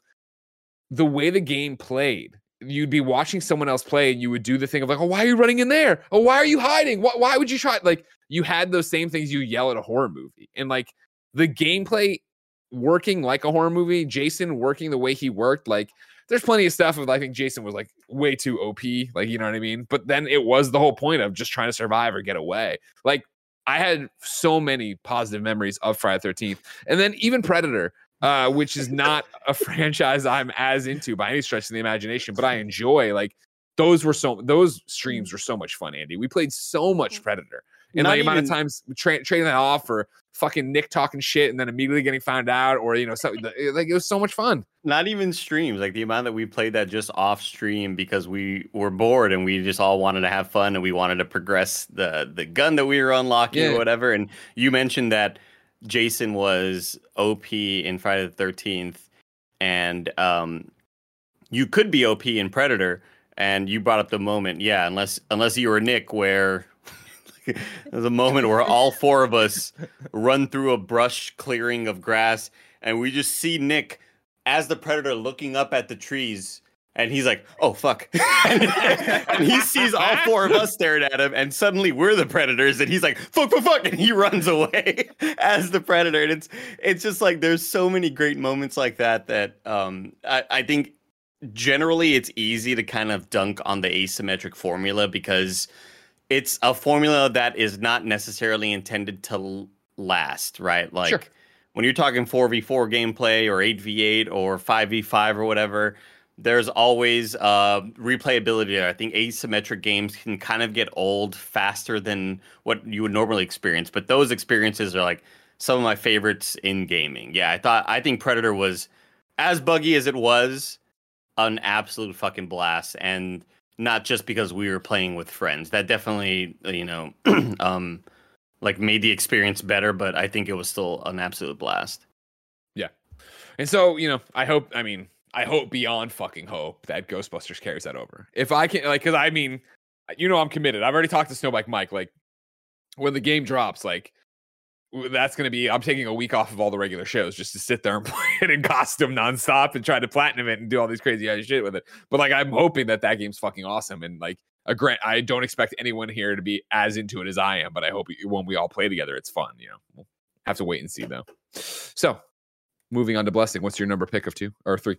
the way the game played, you'd be watching someone else play and you would do the thing of like, oh, why are you running in there? Oh, why are you hiding? Why, why would you try? Like, you had those same things you yell at a horror movie. And like the gameplay working like a horror movie, Jason working the way he worked, like there's plenty of stuff of, I think Jason was like way too O P, like, you know what I mean? But then it was the whole point of just trying to survive or get away. Like, I had so many positive memories of Friday the thirteenth. And then even Predator, uh, which is not a franchise I'm as into by any stretch of the imagination, but I enjoy, like, those were so, those streams were so much fun, Andy. We played so much Predator. And Not the amount of even- times tra- trading that off for fucking Nick talking shit and then immediately getting found out, or, you know, something like, it was so much fun. Not even streams, like the amount that we played that just off stream because we were bored and we just all wanted to have fun and we wanted to progress the the gun that we were unlocking Yeah. or whatever. And you mentioned that Jason was O P in Friday the thirteenth, and um, you could be O P in Predator. And you brought up the moment, yeah, unless unless you were Nick, where there's a moment where all four of us run through a brush clearing of grass, and we just see Nick as the Predator looking up at the trees, and he's like, "Oh fuck!" and, and he sees all four of us staring at him, and suddenly we're the Predators, and he's like, "Fuck, fuck, fuck!" and he runs away as the Predator. And it's it's just like there's so many great moments like that that um, I, I think generally it's easy to kind of dunk on the asymmetric formula because it's a formula that is not necessarily intended to l- last, right? Like Sure. when you're talking four v four gameplay or eight v eight or five v five or whatever, there's always uh, replayability there. I think asymmetric games can kind of get old faster than what you would normally experience, but those experiences are like some of my favorites in gaming. Yeah, I thought I think Predator was as buggy as it was, an absolute fucking blast, and not just because we were playing with friends. That definitely, you know, um, like made the experience better, but I think it was still an absolute blast. Yeah. And so, you know, I hope, I mean, I hope beyond fucking hope that Ghostbusters carries that over. If I can, like, because I mean, you know, I'm committed. I've already talked to Snowbike Mike. Like, when the game drops, like, that's going to be, I'm taking a week off of all the regular shows just to sit there and play it in costume nonstop and try to platinum it and do all these crazy ass shit with it. But like, I'm hoping that that game's fucking awesome. And like, a grant, I don't expect anyone here to be as into it as I am, but I hope when we all play together, it's fun. You know, we'll have to wait and see though. So moving on to Blessing, what's your number pick of two or three?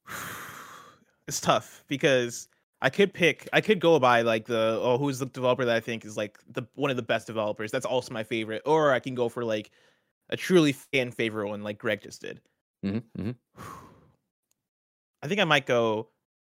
It's tough because I could pick, I could go by like the, oh, who's the developer that I think is like the one of the best developers. That's also my favorite. Or I can go for like a truly fan favorite one like Greg just did. Mm-hmm, mm-hmm. I think I might go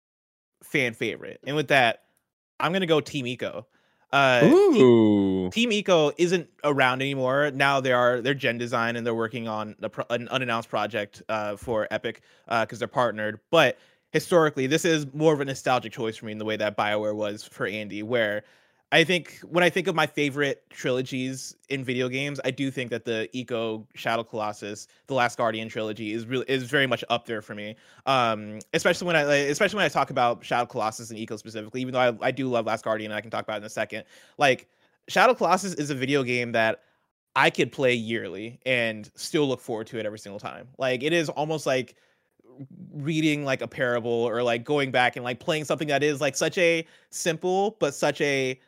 fan favorite. And with that, I'm going to go Team Ico. Uh, Ooh. Team Ico isn't around anymore. Now they are, they're Gen Design and they're working on a pro- an unannounced project uh, for Epic because uh, they're partnered. But historically, this is more of a nostalgic choice for me in the way that BioWare was for Andy, where I think when I think of my favorite trilogies in video games, I do think that the Ico Shadow Colossus, the Last Guardian trilogy is really is very much up there for me. Um, especially when I especially when I talk about Shadow Colossus and Ico specifically, even though I, I do love Last Guardian, and I can talk about it in a second. Like Shadow Colossus is a video game that I could play yearly and still look forward to it every single time. Like it is almost like reading like a parable or like going back and like playing something that is like such a simple but such a,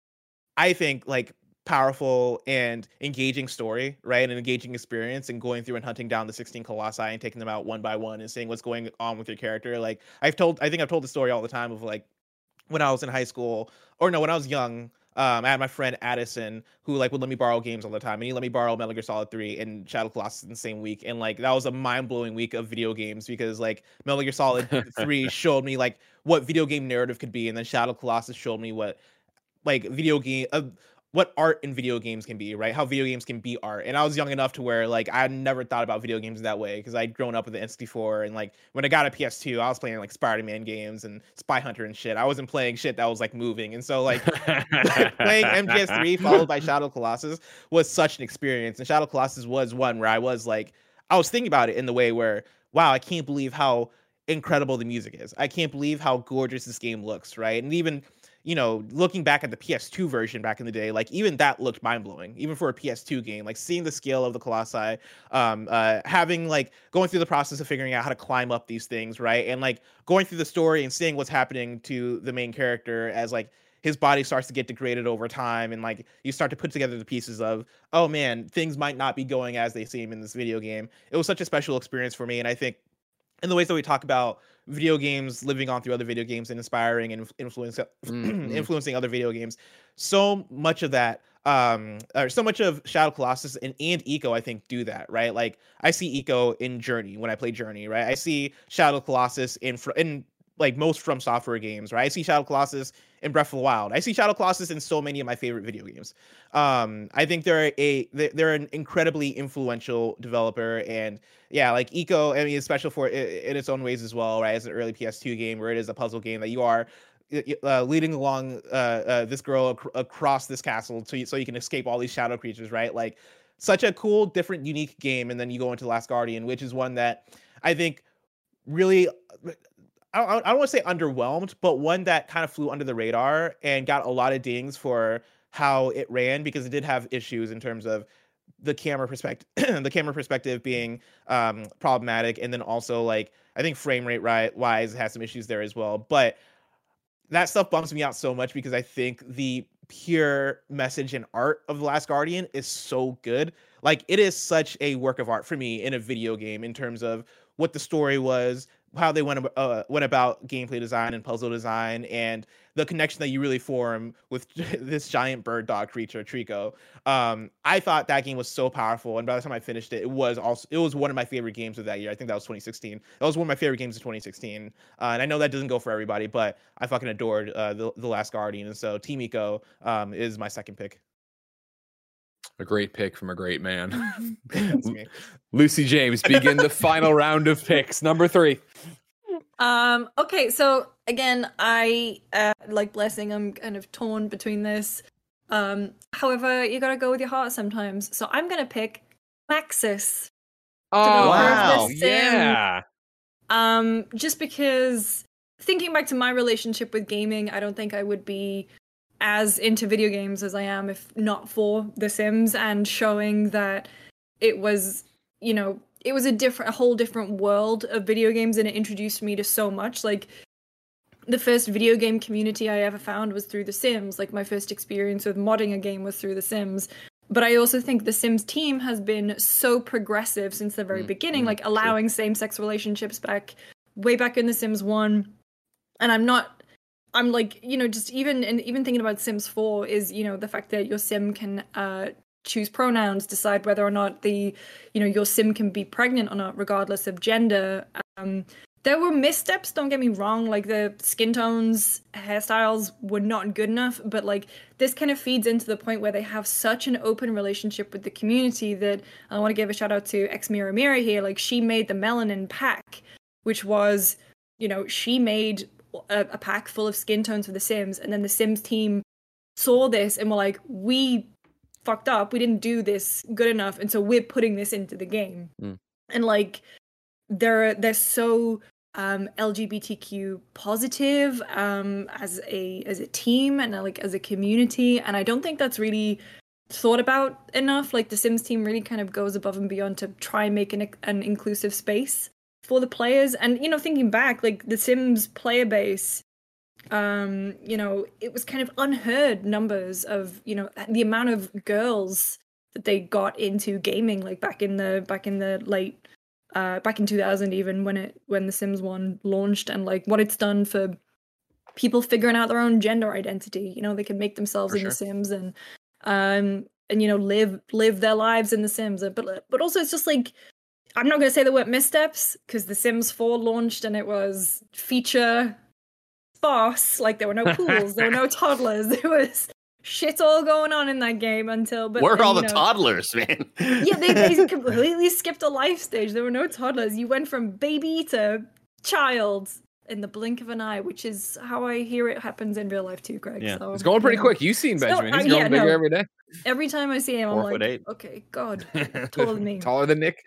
I think, like powerful and engaging story, right? An engaging experience, and going through and hunting down the sixteen colossi and taking them out one by one and seeing what's going on with your character. Like I've told, I think I've told the story all the time of like when I was in high school, or no, when I was young, um, I had my friend Addison who like would let me borrow games all the time, and he let me borrow Metal Gear Solid three and Shadow Colossus in the same week, and like that was a mind blowing week of video games because like Metal Gear Solid three showed me like what video game narrative could be, and then Shadow Colossus showed me what like video game uh, what art in video games can be, right? How video games can be art. And I was young enough to where like I never thought about video games that way because I'd grown up with the N sixty-four, and like when I got a P S two, I was playing like Spider-Man games and Spy Hunter and shit. I wasn't playing shit that was like moving. And so like playing M G S three followed by Shadow Colossus was such an experience. And Shadow Colossus was one where I was like, I was thinking about it in the way where, wow, I can't believe how incredible the music is. I can't believe how gorgeous this game looks, right? And even, you know, looking back at the P S two version back in the day, like even that looked mind-blowing, even for a P S two game, like seeing the scale of the Colossi, um, uh, having like going through the process of figuring out how to climb up these things, right? And like going through the story and seeing what's happening to the main character as like his body starts to get degraded over time, and like you start to put together the pieces of, oh man, things might not be going as they seem in this video game. It was such a special experience for me, and I think in the ways that we talk about video games living on through other video games and inspiring and influence, mm-hmm. influencing other video games, so much of that, um, or so much of Shadow Colossus and, and Ico, I think, do that, right? Like I see Ico in Journey when I play Journey, right? I see Shadow Colossus in in like most From Software games, right? I see Shadow Colossus in Breath of the Wild. I see Shadow Colossus in so many of my favorite video games. Um, I think they're a they're an incredibly influential developer, and yeah, like Ico, I mean, it's special for it in its own ways as well, right? As an early P S two game where it is a puzzle game that you are uh, leading along uh, uh, this girl ac- across this castle so you, so you can escape all these shadow creatures, right? Like such a cool, different, unique game. And then you go into Last Guardian, which is one that I think really, I don't, I don't want to say underwhelmed, but one that kind of flew under the radar and got a lot of dings for how it ran, because it did have issues in terms of the camera perspective, the camera perspective being um, problematic. And then also like, I think frame rate right wise has some issues there as well. But that stuff bums me out so much because I think the pure message and art of The Last Guardian is so good. Like it is such a work of art for me in a video game in terms of what the story was, how they went ab- uh, went about gameplay design and puzzle design, and the connection that you really form with this giant bird dog creature, Trico. Um, I thought that game was so powerful, and by the time I finished it, it was also it was one of my favorite games of that year. I think that was twenty sixteen. That was one of my favorite games of twenty sixteen. Uh, and I know that doesn't go for everybody, but I fucking adored uh, the the Last Guardian, and so Team Ico um, is my second pick. A great pick from a great man. That's me. Lucy James, begin the final round of picks. Number three. Um, okay, so again, I uh, like Blessing. I'm kind of torn between this. Um, however, you gotta go with your heart sometimes. So I'm gonna pick Maxis. Oh, wow. The Sim. Yeah. Um, just because thinking back to my relationship with gaming, I don't think I would be as into video games as I am if not for The Sims, and showing that it was, you know, it was a different, a whole different world of video games, and it introduced me to so much. Like, the first video game community I ever found was through The Sims. Like, my first experience with modding a game was through The Sims. But I also think The Sims team has been so progressive since the very Mm, beginning, mm, like allowing same-sex relationships back way back in The Sims one. And I'm not, I'm like, you know, just even, and even thinking about Sims four is, you know, the fact that your sim can uh, choose pronouns, decide whether or not the, you know, your sim can be pregnant or not, regardless of gender. Um, there were missteps, don't get me wrong, like the skin tones, hairstyles were not good enough, but like this kind of feeds into the point where they have such an open relationship with the community that I want to give a shout out to X Mira Mira here. Like, she made the Melanin pack, which was, you know, she made a, a pack full of skin tones for the Sims, and then the Sims team saw this and were like, we fucked up, we didn't do this good enough, and so we're putting this into the game. Mm. And like, they're they're so um L G B T Q positive um as a as a team and like as a community, and I don't think that's really thought about enough. Like, the Sims team really kind of goes above and beyond to try and make an, an inclusive space for the players. And, you know, thinking back, like the Sims player base, um, you know, it was kind of unheard numbers of, you know, the amount of girls that they got into gaming, like back in the back in the late uh back in two thousand, even when it when the Sims one launched, and like what it's done for people figuring out their own gender identity. You know, they can make themselves For in sure. the Sims, and um and you know, live live their lives in the Sims. But but also it's just like, I'm not going to say the word missteps, because The Sims four launched and it was feature sparse. Like, there were no pools, there were no toddlers, there was shit all going on in that game until... But Where are then, all you the know, toddlers, man? Yeah, they, they completely skipped a life stage. There were no toddlers. You went from baby to child in the blink of an eye, which is how I hear it happens in real life too, Greg. Yeah. So, It's going pretty you know, quick. You've seen So, Benjamin. He's uh, going yeah, bigger no. every day. every time I see him, Four I'm foot like, eight. okay, God, taller than me. Taller than Nick.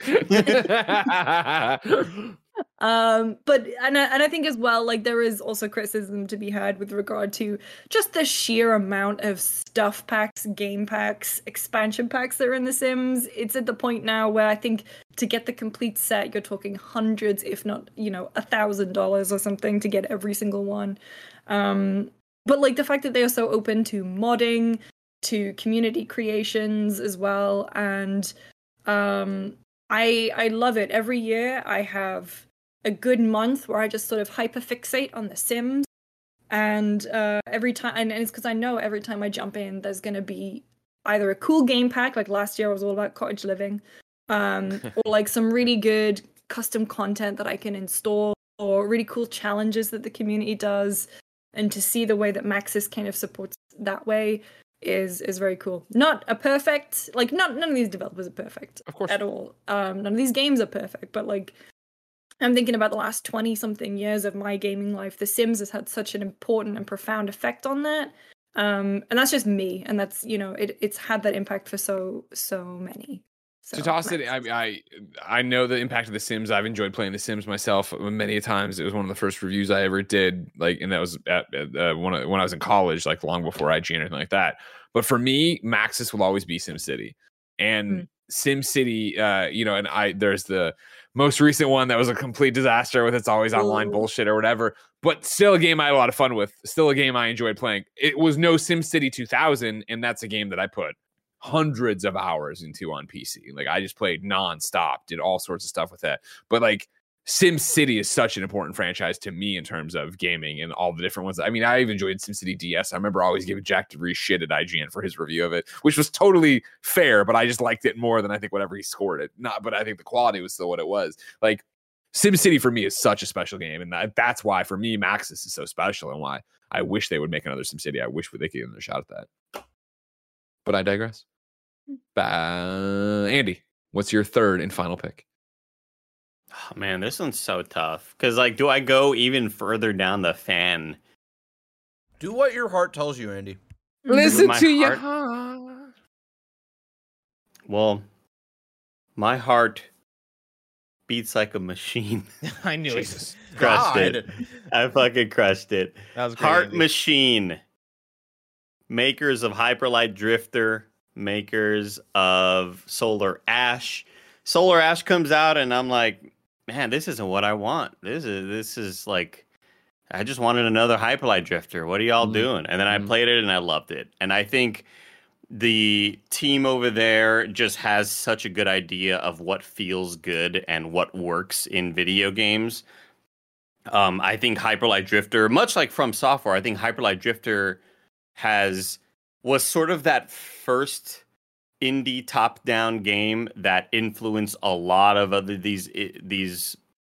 Um, but and I, and I think as well, like, there is also criticism to be had with regard to just the sheer amount of stuff packs, game packs, expansion packs that are in The Sims. It's at the point now where I think to get the complete set, you're talking hundreds, if not, you know, a thousand dollars or something to get every single one. Um, but like the fact that they are so open to modding, to community creations as well, and um, I I love it. Every year I have a good month where I just sort of hyperfixate on The Sims, and uh, every time, and, and it's because I know every time I jump in, there's going to be either a cool game pack, like last year I was all about cottage living, um, or like some really good custom content that I can install, or really cool challenges that the community does, and to see the way that Maxis kind of supports that way is is very cool. Not a perfect, like, not none of these developers are perfect, Of course. at all. Um, none of these games are perfect, but like, I'm thinking about the last twenty something years of my gaming life. The Sims has had such an important and profound effect on that. Um, and that's just me. And that's, you know, it, it's had that impact for so, so many. So, To toss it, Maxis. I, I I know the impact of The Sims. I've enjoyed playing The Sims myself many times. It was one of the first reviews I ever did, like, and that was at, at uh, when I, when I was in college, like long before I G or anything like that. But for me, Maxis will always be SimCity, and Mm. SimCity, uh, you know, and I there's the most recent one that was a complete disaster with its always online Ooh. bullshit or whatever. But still a game I had a lot of fun with. Still a game I enjoyed playing. It was no SimCity two thousand, and that's a game that I put hundreds of hours into on P C. Like, I just played nonstop, did all sorts of stuff with it. But like, SimCity is such an important franchise to me in terms of gaming and all the different ones. I mean, I even enjoyed SimCity D S. I remember always giving Jack DeVries shit at I G N for his review of it, which was totally fair, but I just liked it more than I think whatever he scored it. Not, but I think the quality was still what it was. Like, SimCity for me is such a special game, and that, that's why for me Maxis is so special, and why I wish they would make another SimCity. I wish they could give them a shot at that. But I digress. Uh, Andy, what's your third and final pick? Oh, man, this one's so tough. Because, like, do I go even further down the fan? Do what your heart tells you, Andy. Listen my to your heart- heart. Well, my heart beats like a machine. I knew Jesus. it. Crushed God. it. I fucking crushed it. That was great, Heart Andy. Machine. Makers of Hyperlight Drifter. Makers of Solar Ash. Solar Ash comes out, and I'm like, man, this isn't what I want. This is this is like, I just wanted another Hyperlight Drifter. What are y'all Mhm. doing? And then I Mhm. played it, and I loved it. And I think the team over there just has such a good idea of what feels good and what works in video games. Um, I think Hyperlight Drifter, much like From Software, I think Hyperlight Drifter has was sort of that first indie top-down game that influenced a lot of other these these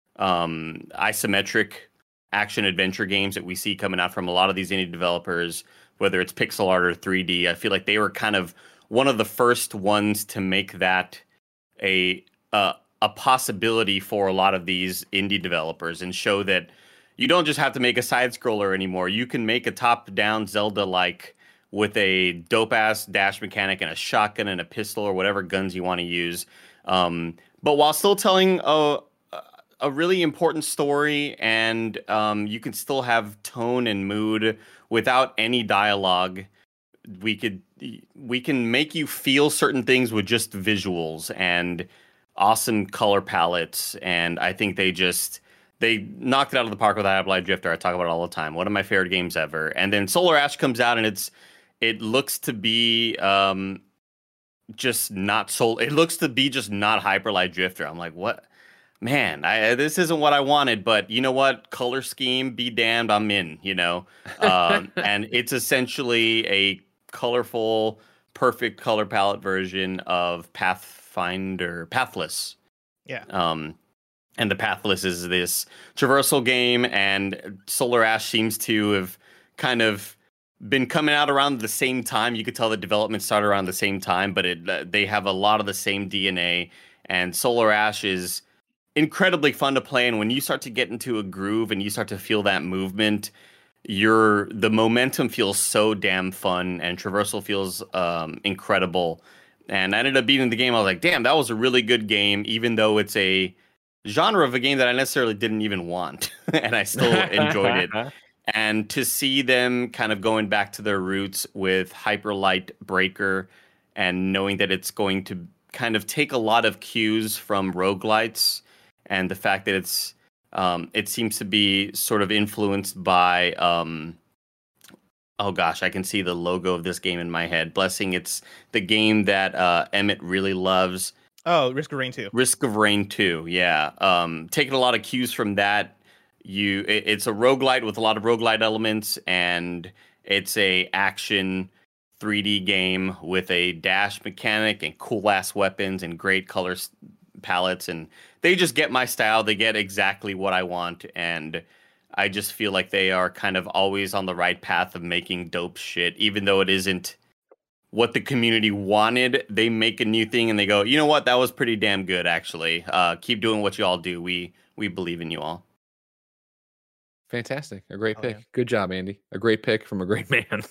um, isometric action adventure games that we see coming out from a lot of these indie developers, whether it's pixel art or three D. I feel like they were kind of one of the first ones to make that a uh, a possibility for a lot of these indie developers and show that you don't just have to make a side scroller anymore. You can make a top-down Zelda-like with a dope-ass dash mechanic and a shotgun and a pistol or whatever guns you want to use. Um, but while still telling a, a really important story, and um, you can still have tone and mood without any dialogue. We could we can make you feel certain things with just visuals and awesome color palettes. And I think they just... They knocked it out of the park with Hyperlight Drifter. I talk about it all the time. One of my favorite games ever. And then Solar Ash comes out, and it's it looks to be um, just not Sol. It looks to be just not Hyperlight Drifter. I'm like, what? Man, I, this isn't what I wanted. But you know what? Color scheme, be damned. I'm in. You know, um, and it's essentially a colorful, perfect color palette version of Pathfinder, Pathless. Yeah. Um, and the Pathless is this traversal game, and Solar Ash seems to have kind of been coming out around the same time. You could tell the development started around the same time, but it uh, they have a lot of the same D N A. And Solar Ash is incredibly fun to play. And when you start to get into a groove and you start to feel that movement, you're the momentum feels so damn fun, and traversal feels um, incredible. And I ended up beating the game. I was like, damn, that was a really good game, even though it's a genre of a game that I necessarily didn't even want, and I still enjoyed it. And to see them kind of going back to their roots with Hyperlight Breaker, and knowing that it's going to kind of take a lot of cues from roguelites, and the fact that it's um, it seems to be sort of influenced by um, oh gosh, I can see the logo of this game in my head. Blessing, it's the game that uh, Emmett really loves. Oh, Risk of Rain two. Risk of Rain two, yeah. Um, taking a lot of cues from that. You, it, it's a roguelite with a lot of roguelite elements, and it's a action three D game with a dash mechanic and cool ass weapons and great color palettes. And they just get my style. They get exactly what I want, and I just feel like they are kind of always on the right path of making dope shit, even though it isn't what the community wanted. They make a new thing and they go, you know what, that was pretty damn good, actually. Uh, keep doing what you all do. We we believe in you all. Fantastic. A great Oh, pick. yeah. Good job, Andy. A great pick from a great man.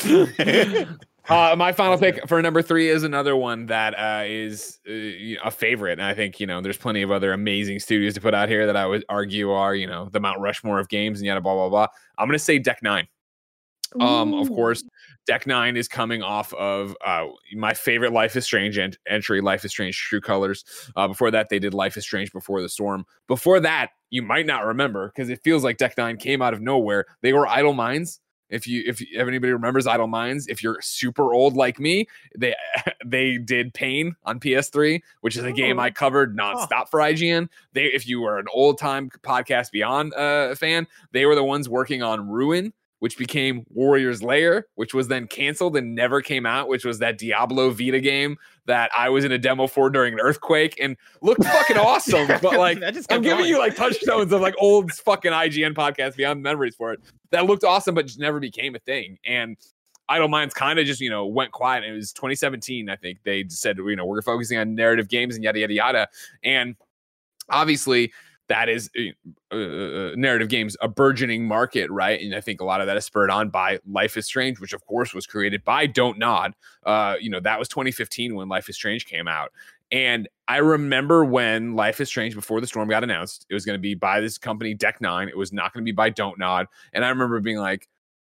uh, my final pick for number three is another one that uh, is uh, you know, a favorite. And I think, you know, there's plenty of other amazing studios to put out here that I would argue are, you know, the Mount Rushmore of games and yada, blah, blah, blah. I'm going to say Deck Nine. Um, of Ooh. course, Deck Nine is coming off of uh, my favorite Life is Strange ent- entry, Life is Strange True Colors. Uh, before that, they did Life is Strange Before the Storm. Before that, you might not remember because it feels like Deck Nine came out of nowhere. They were Idle Minds. If you if, if anybody remembers Idle Minds, if you're super old like me, they they did Pain on P S three, which is a game I covered nonstop huh. for I G N. They, if you were an old time Podcast Beyond uh, fan, they were the ones working on Ruin, which became Warrior's Lair, which was then canceled and never came out, which was that Diablo Vita game that I was in a demo for during an earthquake and looked fucking awesome. But like, I'm giving going. you like touchstones of like old fucking I G N Podcast Beyond memories for it that looked awesome, but just never became a thing. And Idle Minds kind of just, you know, went quiet. It was twenty seventeen, I think. They said, you know, we're focusing on narrative games and yada, yada, yada. And obviously, that is uh, uh, narrative games, a burgeoning market, right? And I think a lot of that is spurred on by Life is Strange, which of course was created by Don't Nod. Uh, you know, that was twenty fifteen when Life is Strange came out. And I remember when Life is Strange Before the Storm got announced, it was going to be by this company, Deck Nine. It was not going to be by Don't Nod. And I remember being like,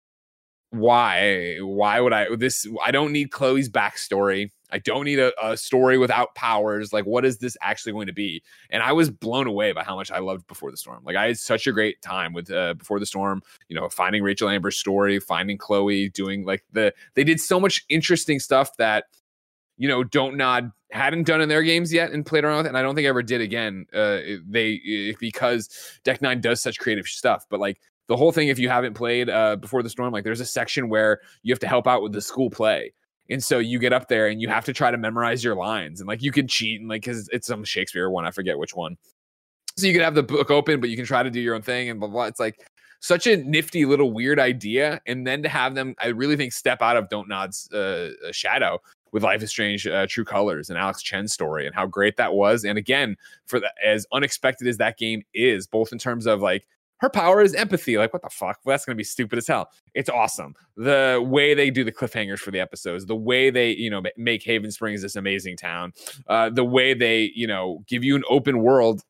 why? Why would I? This? I don't need Chloe's backstory. I don't need a, a story without powers. Like, what is this actually going to be? And I was blown away by how much I loved Before the Storm. Like, I had such a great time with uh, Before the Storm, you know, finding Rachel Amber's story, finding Chloe, doing like the, they did so much interesting stuff that, you know, Don't Nod hadn't done in their games yet and played around with it. And I don't think I ever did again. Uh, they, because Deck Nine does such creative stuff, but like, the whole thing, if you haven't played uh, Before the Storm, like there's a section where you have to help out with the school play. And so you get up there and you have to try to memorize your lines. And like you can cheat and like, cause it's some Shakespeare one, I forget which one. So you can have the book open, but you can try to do your own thing and blah, blah. It's like such a nifty little weird idea. And then to have them, I really think, step out of Don't Nod's uh, shadow with Life is Strange, uh, True Colors and Alex Chen's story and how great that was. And again, for the, as unexpected as that game is, both in terms of like, her power is empathy. Like, what the fuck? Well, that's going to be stupid as hell. It's awesome. The way they do the cliffhangers for the episodes, the way they, you know, make Haven Springs this amazing town, uh, the way they, you know, give you an open world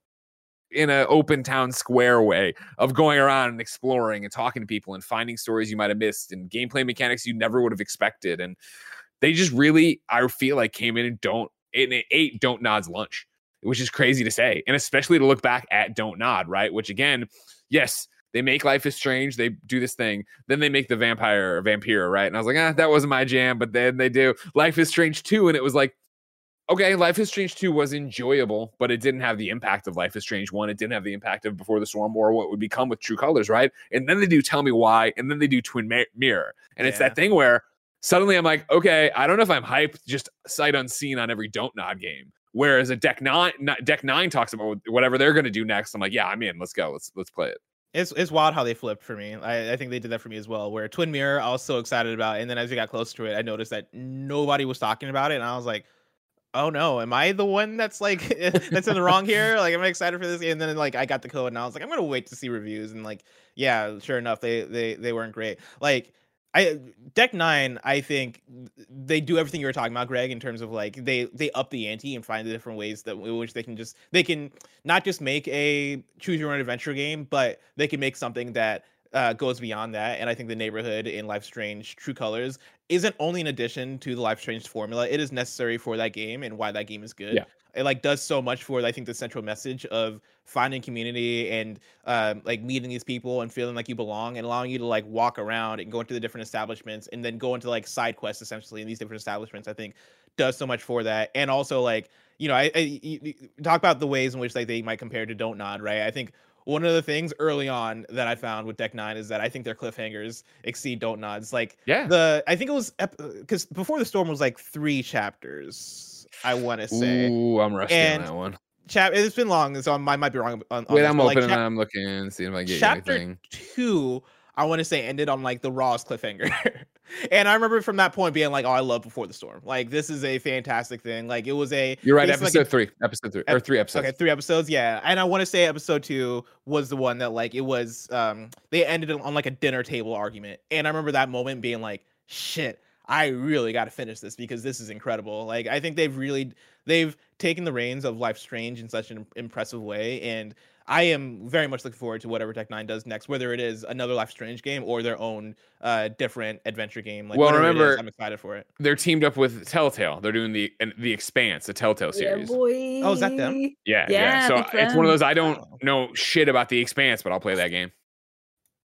in an open town square way of going around and exploring and talking to people and finding stories you might have missed and gameplay mechanics you never would have expected. And they just really, I feel like, came in and don't, and it ate Don't Nod's lunch, which is crazy to say. And especially to look back at Don't Nod, right? Which again, yes, they make Life is Strange. They do this thing. Then they make the vampire, vampire, right? And I was like, ah, that wasn't my jam. But then they do Life is Strange two. And it was like, okay, Life is Strange two was enjoyable, but it didn't have the impact of Life is Strange one. It didn't have the impact of Before the Storm or what would become with True Colors, right? And then they do Tell Me Why. And then they do Twin Mirror. And yeah. It's that thing where suddenly I'm like, okay, I don't know if I'm hyped just sight unseen on every Don't Nod game. Whereas a Deck Nine, Deck Nine talks about whatever they're going to do next. I'm like, yeah, I'm in. Let's go. Let's let's play it. It's it's wild how they flipped for me. I, I think they did that for me as well. Where Twin Mirror, I was so excited about, and then as we got closer to it, I noticed that nobody was talking about it, and I was like, oh no, am I the one that's like that's in the wrong here? Like, am I excited for this? And then like I got the code, and I was like, I'm gonna wait to see reviews, and like, yeah, sure enough, they they they weren't great. Like. I Deck Nine, I think they do everything you were talking about, Greg, in terms of like they they up the ante and find the different ways that in which they can just they can not just make a choose your own adventure game, but they can make something that uh, goes beyond that. And I think the Neighborhood in Life Strange True Colors isn't only an addition to the Life Strange formula; it is necessary for that game and why that game is good. Yeah. It like does so much for I think the central message of finding community and um, like meeting these people and feeling like you belong and allowing you to like walk around and go into the different establishments and then go into like side quests essentially in these different establishments. I think does so much for that. And also like, you know, I, I you, you talk about the ways in which like they might compare to Don't Nod, right? I think one of the things early on that I found with Deck Nine is that I think their cliffhangers exceed Don't Nod's. Like yeah. the I think it was because ep- Before the Storm was like three chapters. I want to say. Ooh, I'm rusty and on that one. Chap, it's been long, so I might, might be wrong. On, on Wait, this, I'm like, opening. chap- I'm looking, seeing if I get chapter anything. Two, I want to say, ended on like the rawest cliffhanger, and I remember from that point being like, "Oh, I love Before the Storm. Like, this is a fantastic thing. Like, it was a." You're right. Episode like a, three. Episode three. Or three episodes. Okay, three episodes. Yeah, and I want to say episode two was the one that like it was. Um, they ended on like a dinner table argument, and I remember that moment being like, "Shit." I really got to finish this because this is incredible. Like, I think they've really, they've taken the reins of Life Strange in such an impressive way. And I am very much looking forward to whatever Deck Nine does next, whether it is another Life Strange game or their own uh, different adventure game. Like, well, remember, is, I'm excited for it. They're teamed up with Telltale. They're doing the the Expanse, the Telltale series. Yeah, boy. Oh, is that them? Yeah, yeah. yeah. So it's one of those, I don't know shit about the Expanse, but I'll play that game.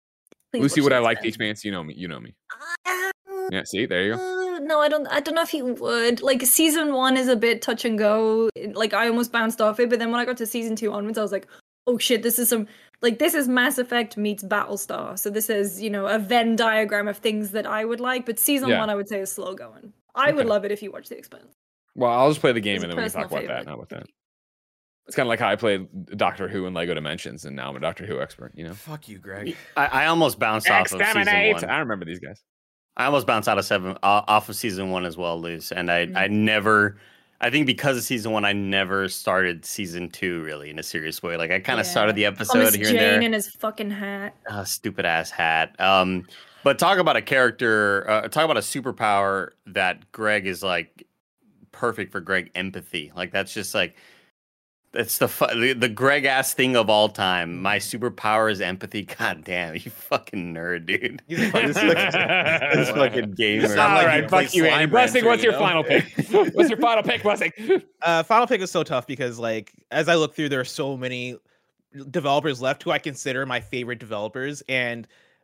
Please Lucy, watch would The I like The Expanse. Expanse? You know me. You know me. Uh, Yeah, see, there you go. uh, no, I don't. I don't know if you would. Like season one is a bit touch and go. It- Like I almost bounced off it, but then when I got to season two onwards, I was like, oh shit, this is some like this is Mass Effect meets Battlestar. So this is, you know, a Venn diagram of things that I would like. But season Yeah. one, I would say, is slow going. I would Okay. love it if you watch The Expanse. Well, I'll just play the game It's a and then we can personal talk about that. favorite. Not about that. It's kind of like how I played Doctor Who and Lego Dimensions, and now I'm a Doctor Who expert. You know. Fuck you, Greg. I, I almost bounced off of season Exterminate! one. I remember these guys. I almost bounced out of seven uh, off of season one as well, Liz. And I, Mm. I never, I think because of season one, I never started season two really in a serious way. Like I kind of Yeah. started the episode Thomas here Jane and there. in his fucking hat. Ah, stupid ass hat. Um, but talk about a character. Uh, talk about a superpower that Greg is like perfect for. Greg empathy. Like that's just like. That's the, fu- the the Greg ass thing of all time. My superpower is empathy. God damn, you fucking nerd, dude. He's a fucking this, fucking, this fucking gamer. sound All like right, you play fuck you, Andy. Slime Blessing, Rancher, what's you your know? final pick? What's your final pick, Blessing? Uh, Final Pick is so tough because, like, as I look through, there are so many developers left who I consider my favorite developers, and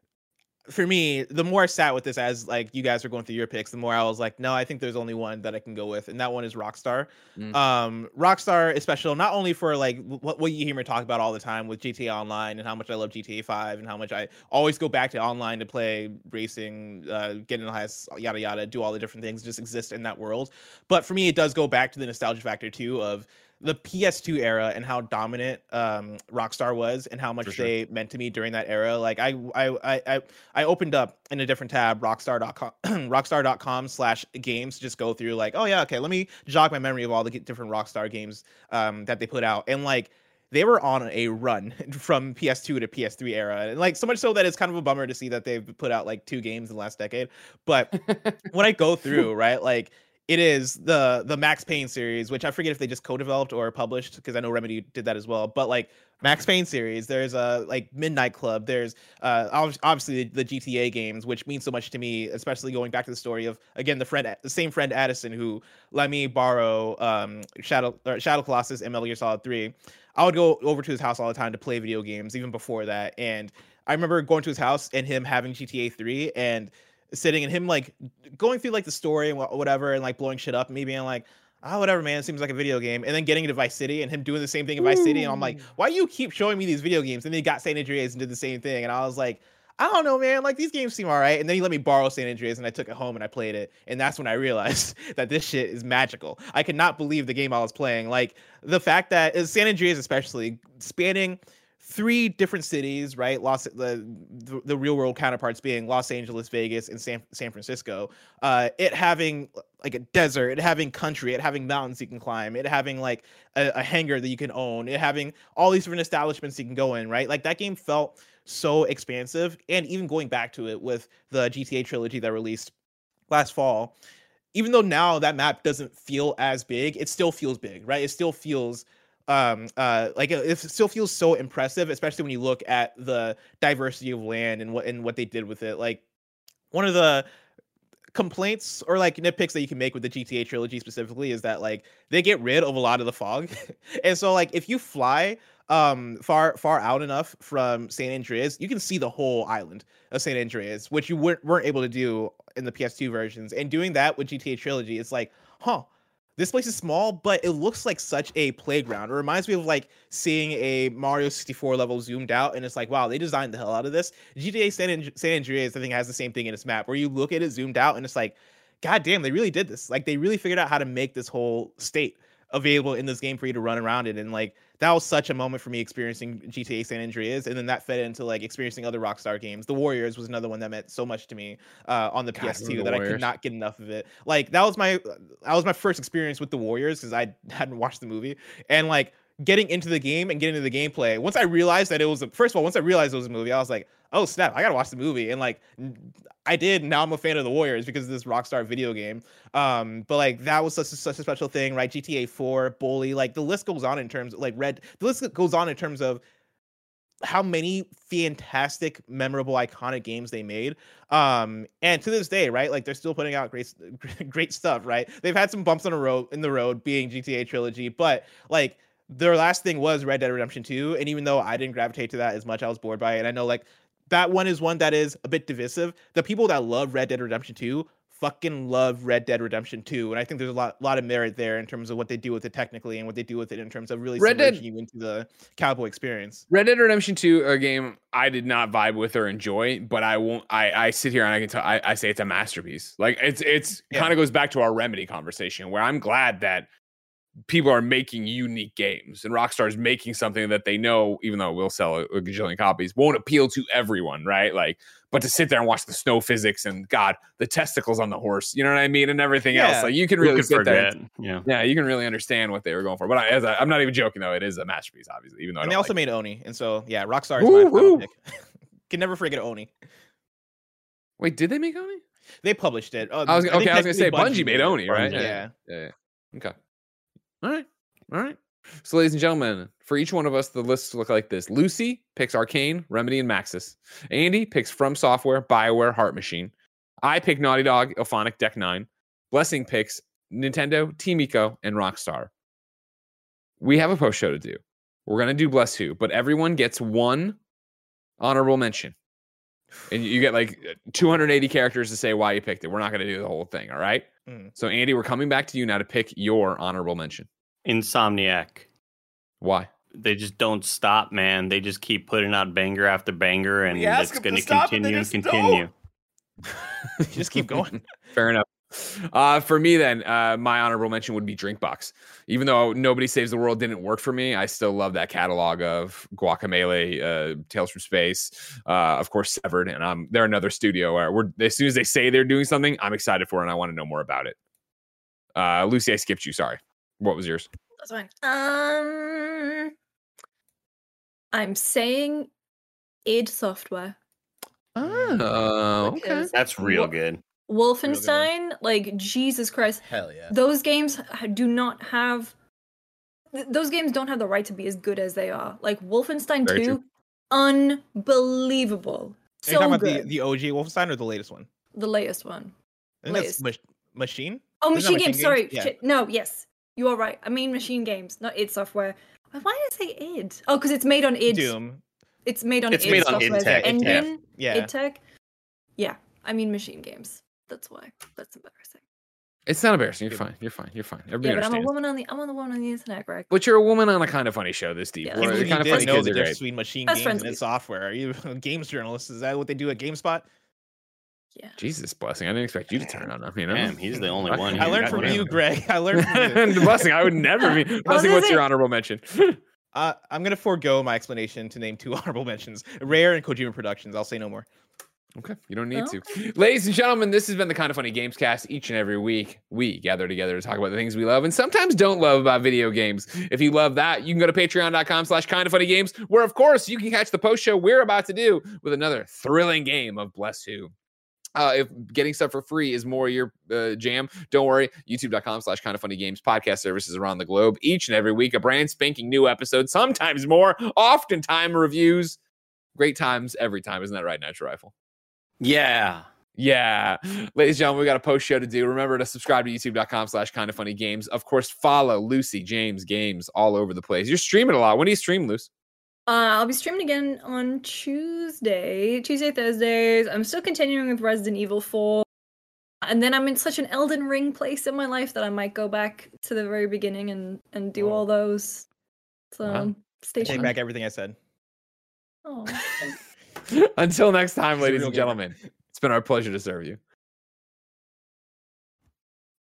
for me, the more I sat with this as like you guys were going through your picks, the more I was like, no, I think there's only one that I can go with, and that one is Rockstar. Mm. Um, Rockstar is special not only for like what, what you hear me talk about all the time with G T A Online and how much I love G T A five and how much I always go back to online to play racing, uh, get in the highest, yada yada, do all the different things, just exist in that world. But for me, it does go back to the nostalgia factor too of the P S two era and how dominant um, Rockstar was and how much sure. they meant to me during that era. Like I, I, I, I, I opened up in a different tab, rockstar dot com, rockstar dot com slash games, just go through like, oh yeah, okay, let me jog my memory of all the g- different Rockstar games um, that they put out. And like, they were on a run from P S two to P S three era. And like so much so that it's kind of a bummer to see that they've put out like two games in the last decade. But when I go through, right, like, it is the the Max Payne series, which I forget if they just co-developed or published, because I know Remedy did that as well. But like Max Payne series, there's a like Midnight Club, there's uh ob- obviously the, the G T A games, which means so much to me, especially going back to the story of again the friend, the same friend Addison who let me borrow um Shadow or Shadow Colossus and Metal Gear Solid three. I would go over to his house all the time to play video games, even before that. And I remember going to his house and him having G T A three and sitting and him like going through like the story and wha- whatever and like blowing shit up and me being like, oh whatever man, it seems like a video game, and then getting into Vice City and him doing the same thing in Vice City, and I'm like, why do you keep showing me these video games? And then he got San Andreas and did the same thing, and I was like, I don't know man, like these games seem all right. And then he let me borrow San Andreas and I took it home and I played it, and that's when I realized that this shit is magical. I could not believe the game I was playing. Like the fact that uh, San Andreas especially spanning three different cities, right? Los the, the the real world counterparts being Los Angeles, Vegas, and San San Francisco. Uh, it having like a desert, it having country, it having mountains you can climb, it having like a, a hangar that you can own, it having all these different establishments you can go in, right? Like that game felt so expansive, and even going back to it with the G T A trilogy that released last fall. Even though now that map doesn't feel as big, it still feels big, right? It still feels um uh like it, it still feels so impressive, especially when you look at the diversity of land and what and what they did with it. Like one of the complaints or like nitpicks that you can make with the G T A trilogy specifically is that like they get rid of a lot of the fog. And so like if you fly um far far out enough from San Andreas, you can see the whole island of San Andreas, which you weren't, weren't able to do in the P S two versions. And doing that with G T A trilogy, it's like, huh, this place is small, but it looks like such a playground. It reminds me of like seeing a Mario sixty-four level zoomed out, and it's like, wow, they designed the hell out of this. G T A San, And- San Andreas, I think, has the same thing in its map, where you look at it zoomed out, and it's like, god damn, they really did this. Like, they really figured out how to make this whole state available in this game for you to run around it. And like, that was such a moment for me experiencing G T A San Andreas, and then that fed into like experiencing other Rockstar games. The Warriors was another one that meant so much to me uh, on the God, P S two remember that the I could Warriors? not get enough of it. Like that was my that was my first experience with the Warriors because I hadn't watched the movie, and like getting into the game and getting into the gameplay. Once I realized that it was a, first of all, once I realized it was a movie, I was like, oh snap, I gotta watch the movie, and like I did. Now I'm a fan of the Warriors because of this Rockstar video game. Um, but like that was such a, such a special thing, right? G T A four, Bully, like the list goes on in terms of like Red. The list goes on in terms of how many fantastic, memorable, iconic games they made. Um, and to this day, right? Like they're still putting out great, great stuff, right? They've had some bumps on the road in the road, being G T A trilogy, but like their last thing was Red Dead Redemption two. And even though I didn't gravitate to that as much, I was bored by it. And I know like that one is one that is a bit divisive. The people that love Red Dead Redemption two fucking love Red Dead Redemption two, and I think there's a lot lot of merit there in terms of what they do with it technically and what they do with it in terms of really Red Dead- submerging you into the cowboy experience. Red Dead Redemption two, a game I did not vibe with or enjoy, but I won't. I, I sit here and I can tell. I, I say it's a masterpiece. Like it's it's Yeah. kind of goes back to our Remedy conversation, where I'm glad that people are making unique games and Rockstar is making something that they know, even though it will sell a, a gajillion copies, won't appeal to everyone, right? Like, but to sit there and watch the snow physics and God, the testicles on the horse, you know what I mean, and everything Yeah. else, like you can Who really could sit there. forget? Yeah. Yeah, you can really understand what they were going for. But I, as I, I'm not even joking though; it is a masterpiece, obviously. Even though I And don't they also like made Oni, and so yeah, Rockstar is Woo, my woo. final pick. Can never forget Oni. it. Wait, did they make Oni? They published it. Uh, I was think okay. I was gonna say technically Bungie made it. Oni, right? Bungie. Yeah. yeah, yeah. Okay. All right. All right. So, ladies and gentlemen, for each one of us, the lists look like this. Lucy picks Arcane, Remedy, and Maxis. Andy picks From Software, BioWare, Heart Machine. I pick Naughty Dog, Ilphonic, Deck nine. Blessing picks Nintendo, Team Ico, and Rockstar. We have a post show to do. We're going to do Bless Who, but everyone gets one honorable mention. And you get like two hundred eighty characters to say why you picked it. We're not going to do the whole thing, all right? Mm. So, Andy, we're coming back to you now to pick your honorable mention. Insomniac. Why? They just don't stop, man. They just keep putting out banger after banger, and We ask it's them going to to stop and they continue and just continue. Just keep going. Fair enough. Uh, for me, then, uh, my honorable mention would be Drinkbox. Even though Nobody Saves the World didn't work for me, I still love that catalog of Guacamelee, uh, Tales from Space, uh, of course, Severed, and um, they're another studio where we're, as soon as they say they're doing something, I'm excited for it and I want to know more about it. Uh, Lucy, I skipped you. Sorry. What was yours? That's fine. Um, I'm saying id Software. Oh, okay. Because That's real Wha- good. Wolfenstein, like Jesus Christ, Hell yeah. those games ha- do not have. th- Those games don't have the right to be as good as they are. Like Wolfenstein Very two, unbelievable. Are you So talking about good. the, the O G Wolfenstein or the latest one? The latest one. I think that's Latest. mach- Machine. Oh, Isn't that Machine Games. Sorry. Yeah. Shit. No, yes. You are right. I mean Machine Games, not id Software. Why did I say id? Oh, because it's made on id. Doom. It's made on It's id made on Software's id Tech, id Tech. engine. Yeah. id Tech. Yeah. I mean Machine Games. That's why. That's embarrassing. It's not embarrassing. You're fine. You're fine. You're fine. Everybody Yeah, but I'm a understands. woman on the I'm on the woman on the internet, Greg. But you're a woman on a kind of funny show this deep. Yeah. We're- People the you kind of did funny know kids the are difference great. between Machine Best Games friends and with its software. Are you a games journalist? Is that what they do at GameSpot? Yeah. Jesus, Blessing. I didn't expect you to turn on them. You know? Damn, he's the only one. I here. learned from Goddamn. you, Greg. I learned from you. Blessing, I would never be. Blessing, is what's your it? honorable mention? Uh, I'm gonna forego my explanation to name two honorable mentions: Rare and Kojima Productions. I'll say no more. Okay, you don't need Okay. to. Ladies and gentlemen, this has been the Kind of Funny Games Cast. Each and every week, we gather together to talk about the things we love and sometimes don't love about video games. If you love that, you can go to patreon.com slash kind of funny games, where, of course, you can catch the post show we're about to do with another thrilling game of Bless Who. Uh, if getting stuff for free is more your uh, jam, don't worry. YouTube.com slash kind of funny games podcast services around the globe. Each and every week, a brand spanking new episode, sometimes more, oftentimes reviews. Great times every time. Isn't that right, Natural Rifle? Yeah. Yeah. Ladies and gentlemen, we got a post show to do. Remember to subscribe to youtube.com slash kind of funny games. Of course, follow Lucy James Games all over the place. You're streaming a lot. When do you stream, Luce? Uh, I'll be streaming again on Tuesday, Tuesday, Thursdays. I'm still continuing with Resident Evil four. And then I'm in such an Elden Ring place in my life that I might go back to the very beginning and, and do Oh. all those. So Wow. stay I take tuned. back everything I said. Oh. Until next time, He's a ladies real and gamer. gentlemen, it's been our pleasure to serve you.